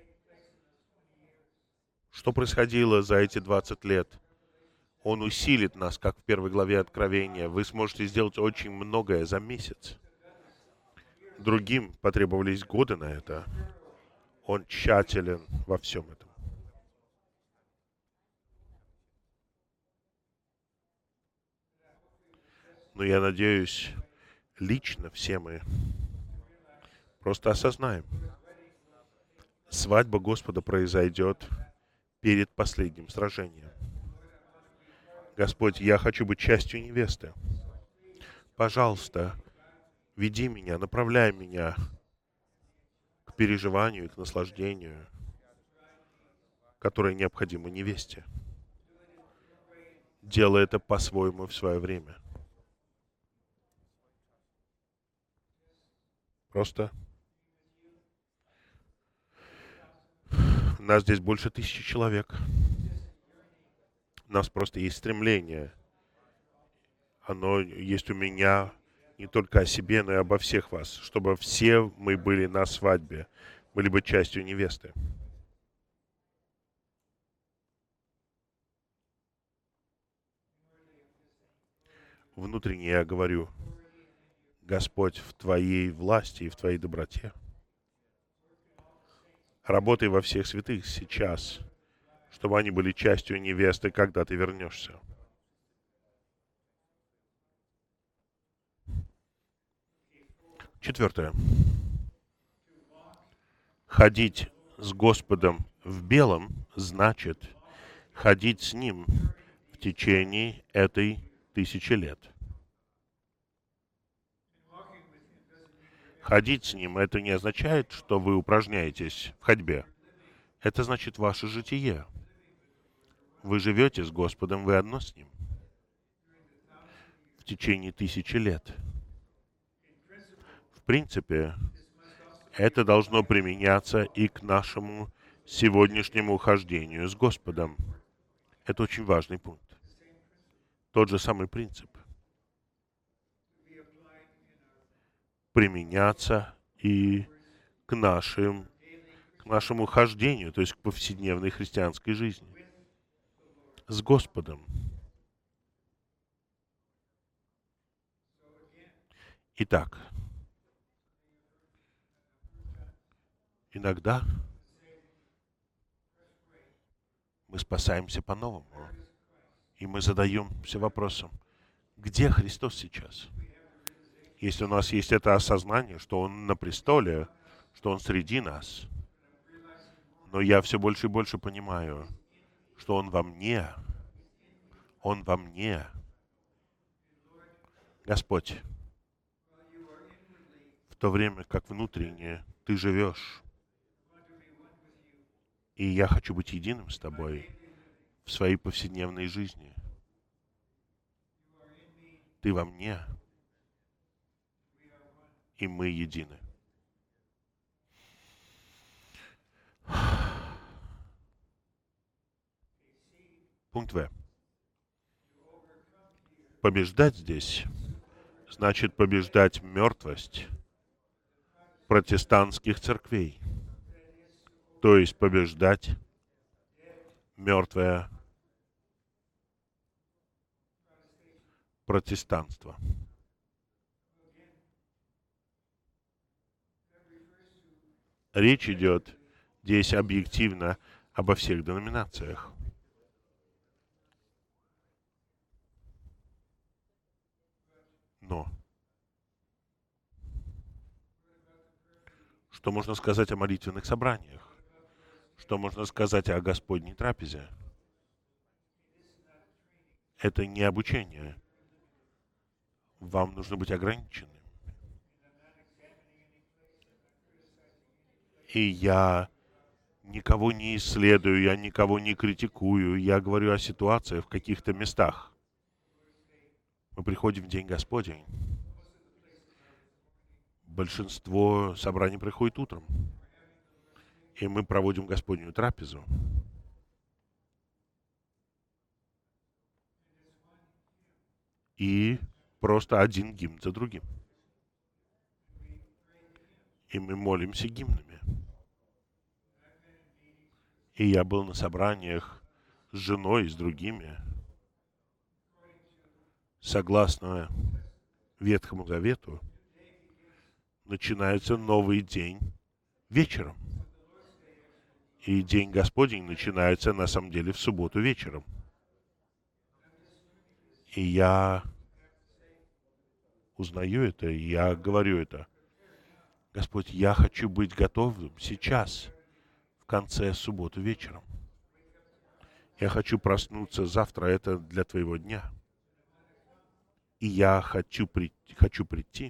Что происходило за эти двадцать лет? Он усилит нас, как в первой главе Откровения. Вы сможете сделать очень многое за месяц. Другим потребовались годы на это. Он тщателен во всем этом. Но я надеюсь, лично все мы просто осознаем, свадьба Господа произойдет перед последним сражением. Господь, я хочу быть частью невесты. Пожалуйста, веди меня, направляй меня к переживанию, к наслаждению, которое необходимо невесте. Делай это по-своему в свое время. Просто нас здесь больше тысячи человек. У нас просто есть стремление. Оно есть у меня не только о себе, но и обо всех вас, чтобы все мы были на свадьбе, были бы частью невесты. Внутренне я говорю: Господь, в Твоей власти и в Твоей доброте. Работай во всех святых сейчас, чтобы они были частью невесты, когда Ты вернешься. Четвертое. Ходить с Господом в белом значит ходить с Ним в течение этой тысячи лет. Ходить с Ним — это не означает, что вы упражняетесь в ходьбе. Это значит ваше житие. Вы живете с Господом, вы одно с Ним в течение тысячи лет. В принципе, Это должно применяться и к нашему сегодняшнему хождению с Господом. Это очень важный пункт. Тот же самый принцип. Применяться и к нашим, к нашему хождению, то есть к повседневной христианской жизни. С Господом. Итак, иногда мы спасаемся по-новому, и мы задаемся вопросом, где Христос сейчас? Если у нас есть это осознание, что Он на престоле, что Он среди нас, но я все больше и больше понимаю, что Он во мне, Он во мне. Господь, в то время как внутренне Ты живешь, и я хочу быть единым с Тобой в своей повседневной жизни. Ты во мне, и мы едины. Пункт В. Побеждать здесь значит побеждать мертвость протестантских церквей. То есть побеждать мертвое протестанство. Речь идет здесь объективно обо всех деноминациях. Но что можно сказать о молитвенных собраниях? Что можно сказать о Господней трапезе? Это не обучение. Вам нужно быть ограниченным. И я никого не исследую, я никого не критикую, я говорю о ситуациях в каких-то местах. Мы приходим в День Господень. Большинство собраний приходит утром. И мы проводим Господнюю трапезу. И просто один гимн за другим. И мы молимся гимнами. И я был на собраниях с женой и с другими. Согласно Ветхому Завету, начинается новый день вечером. И День Господень начинается, на самом деле, в субботу вечером. И я узнаю это, и я говорю это. Господь, я хочу быть готовым сейчас, в конце субботы вечером. Я хочу проснуться завтра, это для Твоего дня. И я хочу прийти, хочу прийти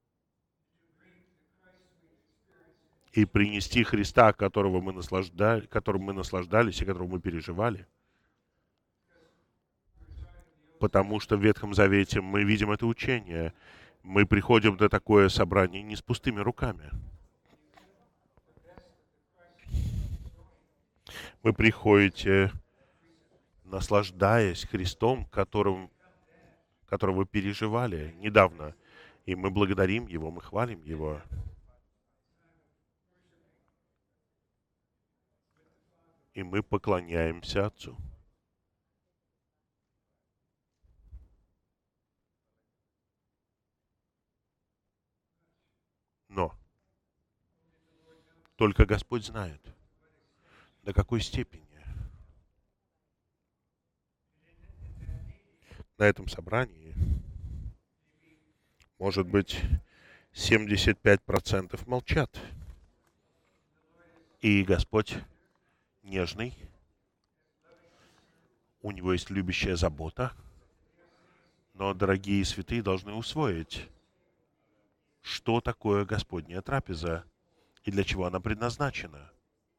и принести Христа, которого мы наслаждали, которым мы наслаждались и которого мы переживали. Потому что в Ветхом Завете мы видим это учение. Мы приходим на такое собрание не с пустыми руками. Вы приходите, наслаждаясь Христом, которым, которого вы переживали недавно. И мы благодарим Его, мы хвалим Его. И мы поклоняемся Отцу. Но только Господь знает, до какой степени на этом собрании, может быть, семьдесят пять процентов молчат. И Господь нежный, у Него есть любящая забота, но дорогие святые должны усвоить, что такое Господняя трапеза и для чего она предназначена.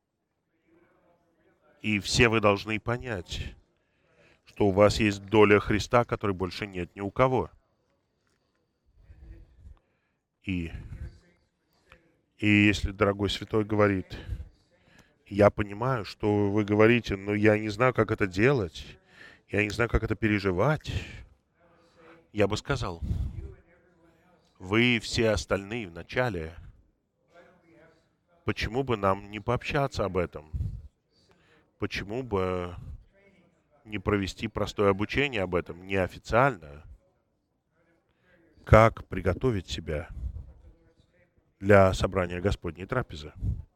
И все вы должны понять, что у вас есть доля Христа, которой больше нет ни у кого. И И если дорогой святой говорит, я понимаю, что вы говорите, но я не знаю, как это делать, я не знаю, как это переживать, я бы сказал, вы все остальные в начале, почему бы нам не пообщаться об этом? Почему бы не провести простое обучение об этом, неофициально? Как приготовить себя для собрания Господней трапезы?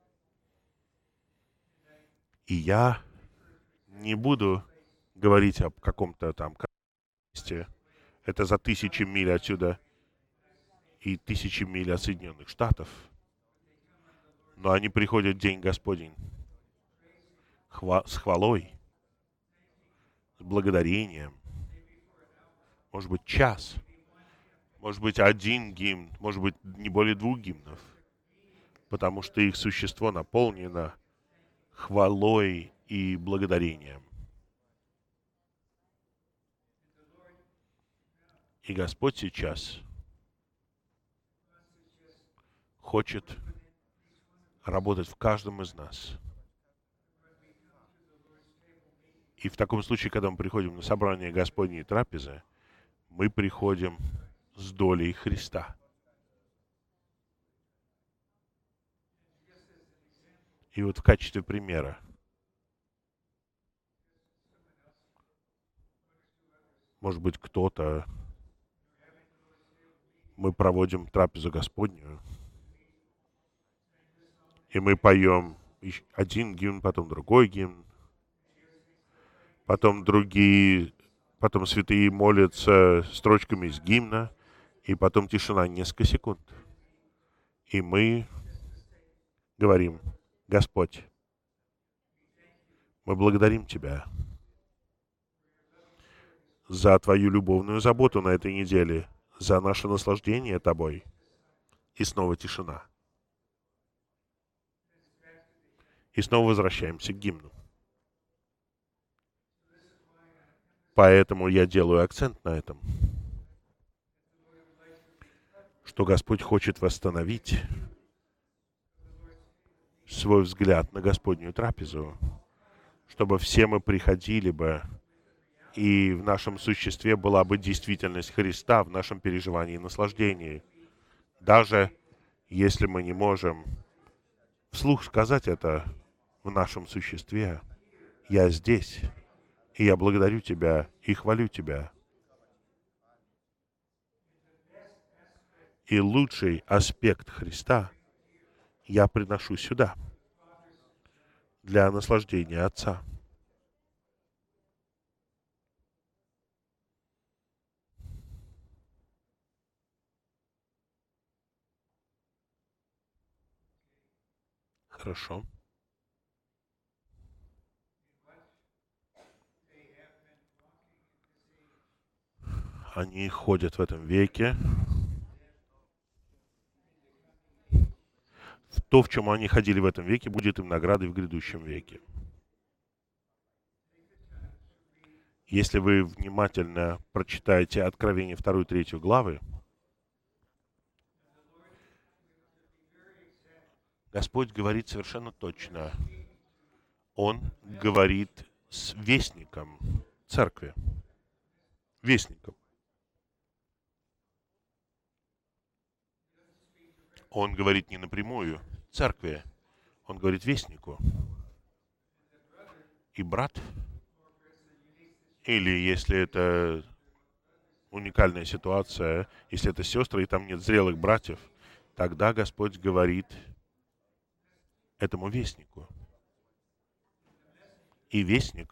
И я не буду говорить об каком-то там месте. Это за тысячи миль отсюда и тысячи миль от Соединенных Штатов. Но они приходят в День Господень хва- с хвалой, с благодарением. Может быть, час. Может быть, один гимн. Может быть, не более двух гимнов. Потому что их существо наполнено хвалой и благодарением. И Господь сейчас хочет работать в каждом из нас. И в таком случае, когда мы приходим на собрание Господней трапезы, мы приходим с долей Христа. И вот в качестве примера может быть, кто-то, мы проводим трапезу Господнюю, и мы поем один гимн, потом другой гимн, потом другие, потом святые молятся строчками из гимна, и потом тишина несколько секунд. И мы говорим: Господь, мы благодарим Тебя за Твою любовную заботу на этой неделе, за наше наслаждение Тобой. И снова тишина. И снова возвращаемся к гимну. Поэтому я делаю акцент на этом, что Господь хочет восстановить свой взгляд на Господнюю трапезу, чтобы все мы приходили бы, и в нашем существе была бы действительность Христа в нашем переживании и наслаждении. Даже если мы не можем вслух сказать это в нашем существе, я здесь, и я благодарю Тебя и хвалю Тебя. И лучший аспект Христа я приношу сюда для наслаждения Отца. Хорошо. Они ходят в этом веке в то, в чем они ходили в этом веке, будет им наградой в грядущем веке. Если вы внимательно прочитаете Откровение вторую третью главы, Господь говорит совершенно точно. Он говорит с вестником церкви. Вестником. Он говорит не напрямую церкви, он говорит вестнику. И брат, или если это уникальная ситуация, если это сестры, и там нет зрелых братьев, тогда Господь говорит этому вестнику. И вестник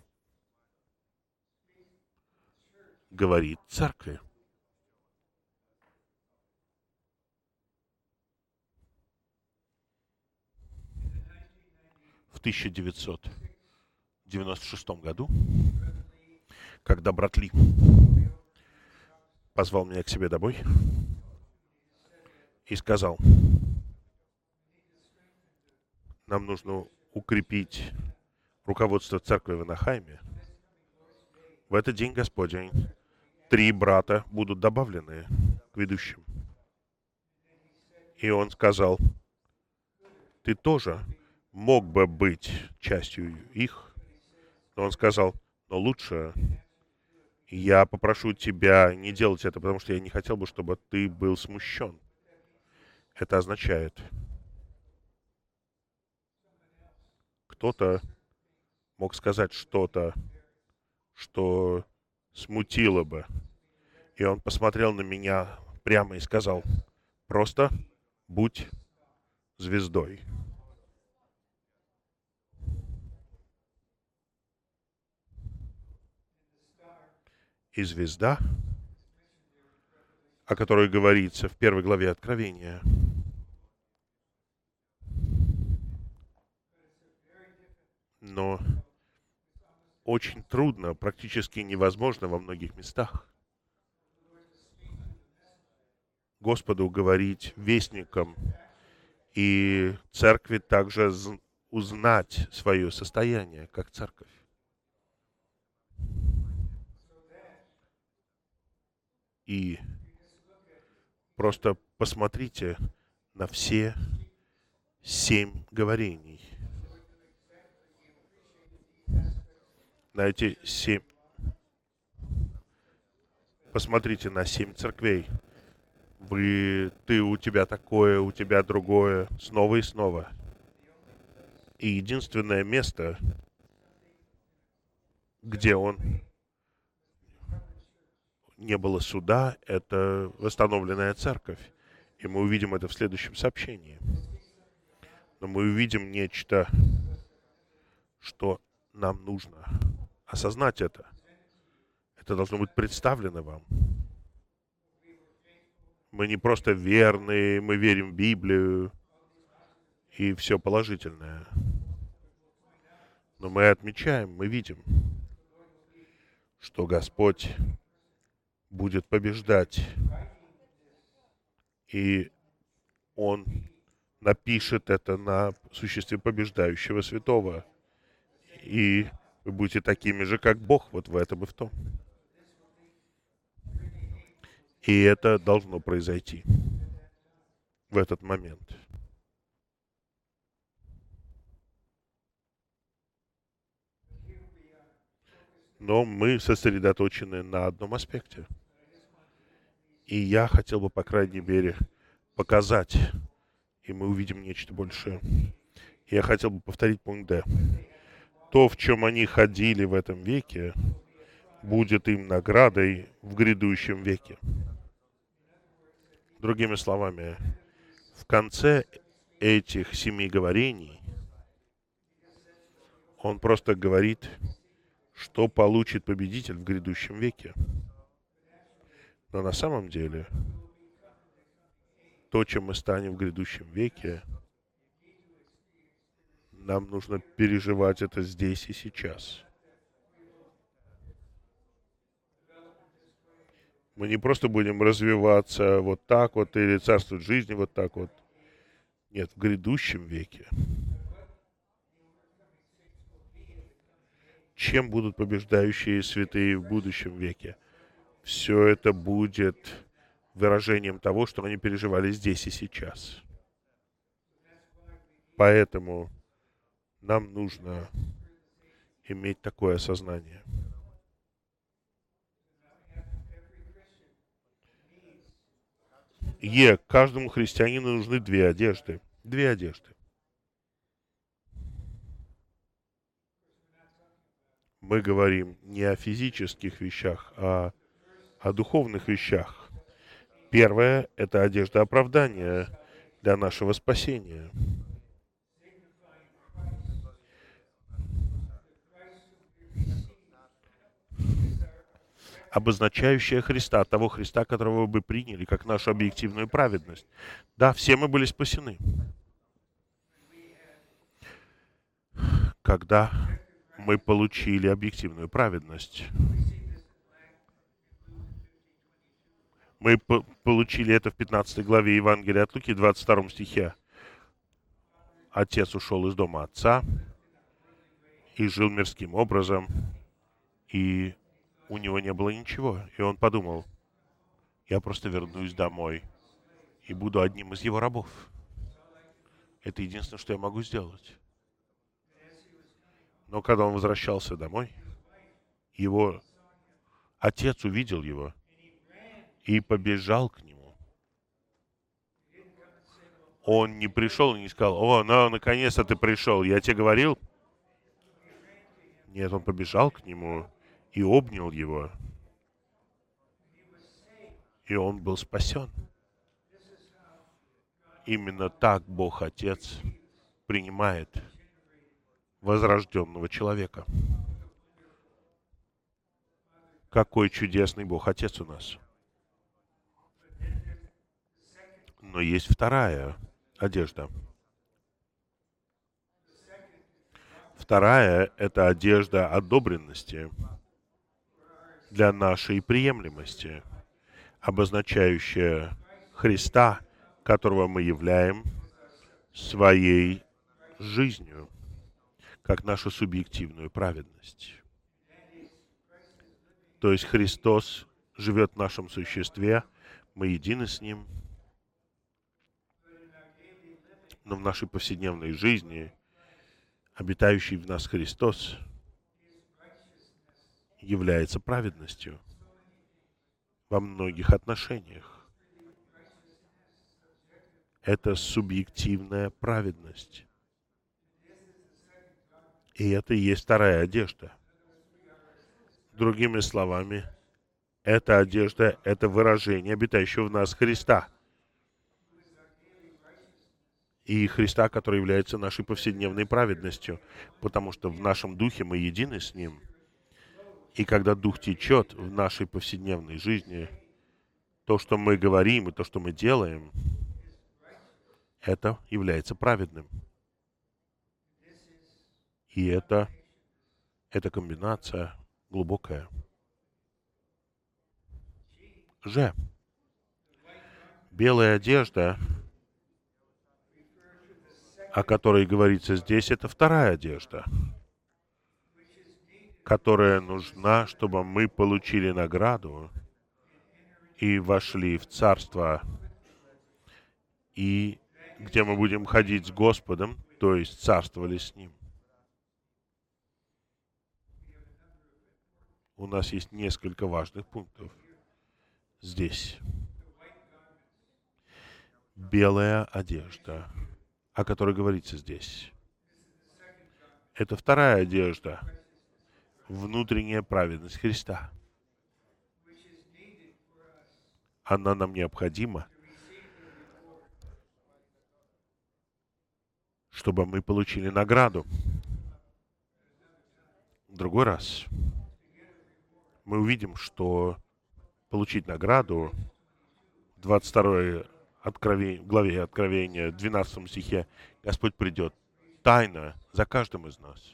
говорит церкви. В тысяча девятьсот девяносто шестом году, когда брат Ли позвал меня к себе домой и сказал: нам нужно укрепить руководство церкви в Анахайме. В этот день Господень три брата будут добавлены к ведущим. И он сказал: ты тоже мог бы быть частью их. Но он сказал, но лучше я попрошу тебя не делать это, потому что я не хотел бы, чтобы ты был смущен. Это означает, кто-то мог сказать что-то, что смутило бы. И он посмотрел на меня прямо и сказал, просто будь звездой. И звезда, о которой говорится в первой главе Откровения, но очень трудно, практически невозможно во многих местах Господу говорить вестникам и церкви также узнать свое состояние, как церковь. И просто посмотрите на все семь говорений. На эти семь... Посмотрите на семь церквей. Вы, ты, у тебя такое, у тебя другое, снова и снова. И единственное место, где он не было суда, это восстановленная церковь. И мы увидим это в следующем сообщении. Но мы увидим нечто, что нам нужно осознать это. Это должно быть представлено вам. Мы не просто верны, мы верим в Библию и все положительное. Но мы отмечаем, мы видим, что Господь будет побеждать. И Он напишет это на существе побеждающего святого. И вы будете такими же, как Бог, вот в этом и в том. И это должно произойти в этот момент. Но мы сосредоточены на одном аспекте. И я хотел бы, по крайней мере, показать, и мы увидим нечто большее. Я хотел бы повторить пункт Д. То, в чем они ходили в этом веке, будет им наградой в грядущем веке. Другими словами, в конце этих семи говорений он просто говорит, что получит победитель в грядущем веке. Но на самом деле, то, чем мы станем в грядущем веке, нам нужно переживать это здесь и сейчас. Мы не просто будем развиваться вот так вот или царствовать в жизни вот так вот. Нет, в грядущем веке. Чем будут побеждающие святые в будущем веке? Все это будет выражением того, что они переживали здесь и сейчас. Поэтому нам нужно иметь такое осознание. Е. Каждому христианину нужны две одежды. Две одежды. Мы говорим не о физических вещах, а о духовных вещах. Первое – это одежда оправдания для нашего спасения. Обозначающая Христа, того Христа, которого вы приняли, как нашу объективную праведность. Да, все мы были спасены. Когда мы получили объективную праведность. Мы по- получили это в пятнадцатой главе Евангелия от Луки, двадцать втором стихе. Отец ушел из дома отца и жил мирским образом, и у него не было ничего. И он подумал, я просто вернусь домой и буду одним из его рабов. Это единственное, что я могу сделать. Но когда он возвращался домой, его отец увидел его и побежал к нему. Он не пришел и не сказал: «О, ну, наконец-то ты пришел, я тебе говорил». Нет, он побежал к нему и обнял его, и он был спасен. Именно так Бог Отец принимает возрожденного человека. Какой чудесный Бог Отец у нас. Но есть вторая одежда. Вторая — это одежда одобренности для нашей приемлемости, обозначающая Христа, которого мы являем своей жизнью, как нашу субъективную праведность. То есть Христос живет в нашем существе, мы едины с Ним, но в нашей повседневной жизни обитающий в нас Христос является праведностью во многих отношениях. Это субъективная праведность. И это и есть вторая одежда. Другими словами, эта одежда — это выражение обитающего в нас Христа. И Христа, который является нашей повседневной праведностью, потому что в нашем духе мы едины с Ним. И когда Дух течет в нашей повседневной жизни, то, что мы говорим и то, что мы делаем, это является праведным. И это, эта комбинация глубокая. Ж. Белая одежда, о которой говорится здесь, это вторая одежда, которая нужна, чтобы мы получили награду и вошли в Царство, и где мы будем ходить с Господом, то есть царствовали с Ним. У нас есть несколько важных пунктов здесь. Белая одежда, о которой говорится здесь. Это вторая одежда, внутренняя праведность Христа. Она нам необходима, чтобы мы получили награду. В другой раз мы увидим, что получить награду в двадцать второй откровение, главе Откровения, двенадцатом стихе, Господь придет тайно за каждым из нас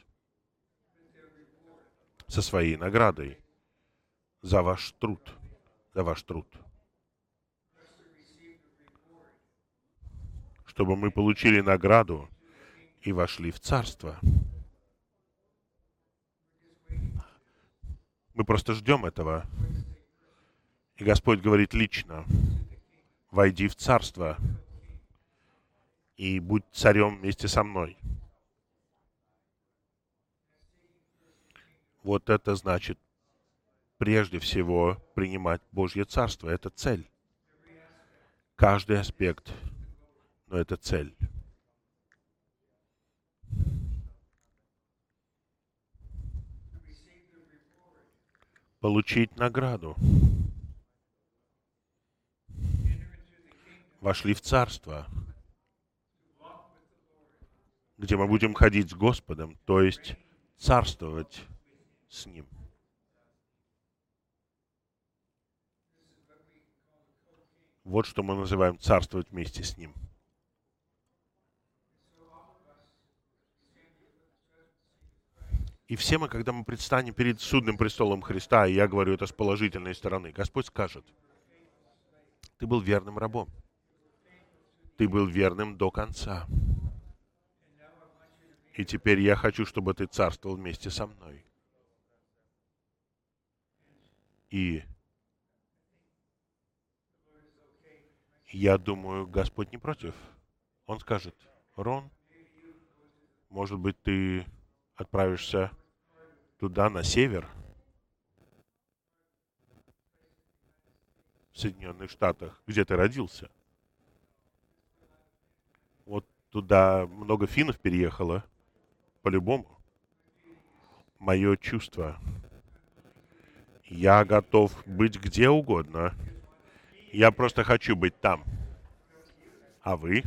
со своей наградой за ваш труд, за ваш труд. Чтобы мы получили награду и вошли в Царство. Мы просто ждем этого. И Господь говорит лично: войди в Царство и будь царем вместе со мной. Вот это значит прежде всего принимать Божье Царство. Это цель. Каждый аспект, но это цель. Получить награду. Вошли в Царство, где мы будем ходить с Господом, то есть царствовать с Ним. Вот что мы называем царствовать вместе с Ним. И все мы, когда мы предстанем перед судным престолом Христа, и я говорю это с положительной стороны, Господь скажет: ты был верным рабом. Ты был верным до конца. И теперь я хочу, чтобы ты царствовал вместе со мной. И я думаю, Господь не против. Он скажет: Рон, может быть, ты отправишься туда, на север, в Соединенных Штатах, где ты родился. Вот туда много финнов переехало, по-любому. Мое чувство. Я готов быть где угодно. Я просто хочу быть там. А вы?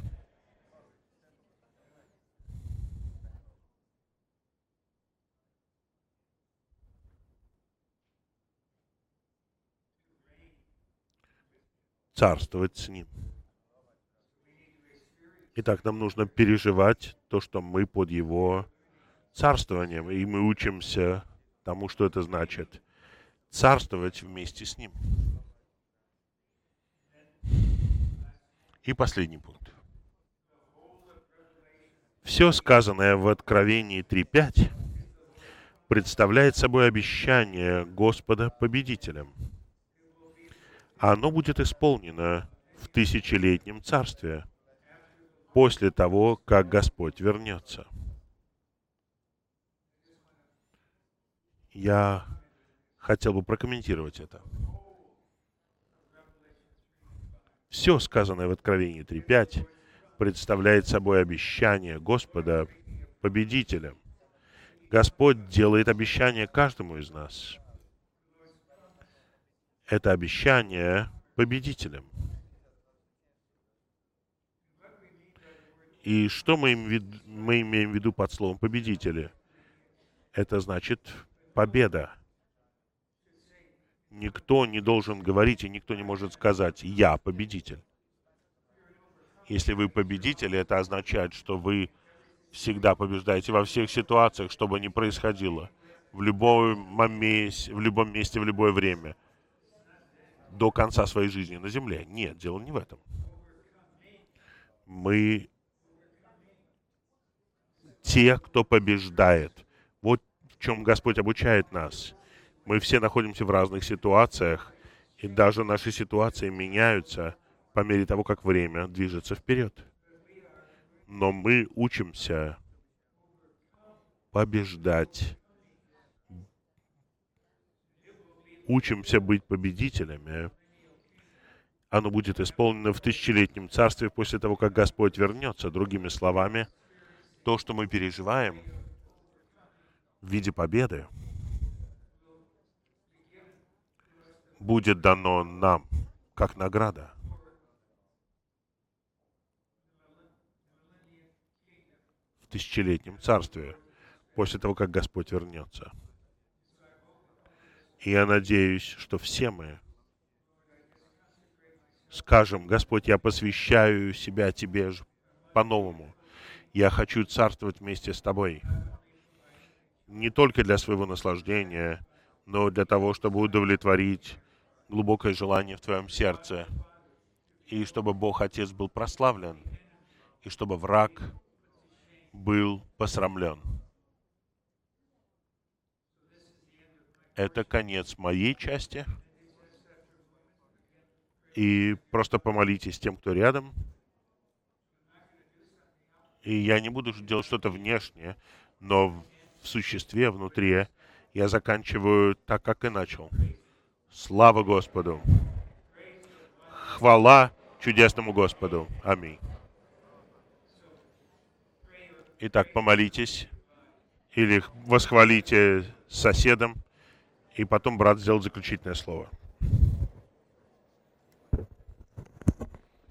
Царствовать с ним. Итак, нам нужно переживать то, что мы под его царствованием, и мы учимся тому, что это значит. Царствовать вместе с ним. И последний пункт. Все сказанное в Откровении три пять представляет собой обещание Господа победителям. Оно будет исполнено в тысячелетнем царстве, после того, как Господь вернется. Я хотел бы прокомментировать это. Все сказанное в Откровении три пять представляет собой обещание Господа победителям. Господь делает обещание каждому из нас. Это обещание победителям. И что мы, им вид- мы имеем в виду под словом «победители»? Это значит победа. Никто не должен говорить, и никто не может сказать «я победитель». Если вы победитель, это означает, что вы всегда побеждаете во всех ситуациях, что бы ни происходило, в любом моменте, в любом месте, в любое время, до конца своей жизни на земле. Нет, дело не в этом. Мы те, кто побеждает. Вот в чем Господь обучает нас. Мы все находимся в разных ситуациях, и даже наши ситуации меняются по мере того, как время движется вперед. Но мы учимся побеждать. Учимся быть победителями. Оно будет исполнено в тысячелетнем царстве после того, как Господь вернется. Другими словами, то, что мы переживаем в виде победы, будет дано нам как награда. В тысячелетнем царстве после того, как Господь вернется. И я надеюсь, что все мы скажем: Господь, я посвящаю себя Тебе по-новому. Я хочу царствовать вместе с Тобой. Не только для своего наслаждения, но для того, чтобы удовлетворить глубокое желание в Твоем сердце. И чтобы Бог Отец был прославлен. И чтобы враг был посрамлен. Это конец моей части. И просто помолитесь тем, кто рядом. И я не буду делать что-то внешнее, но в существе, внутри, я заканчиваю так, как и начал. Слава Господу! Хвала чудесному Господу! Аминь. Итак, помолитесь или восхвалите соседом, и потом брат сделает заключительное слово.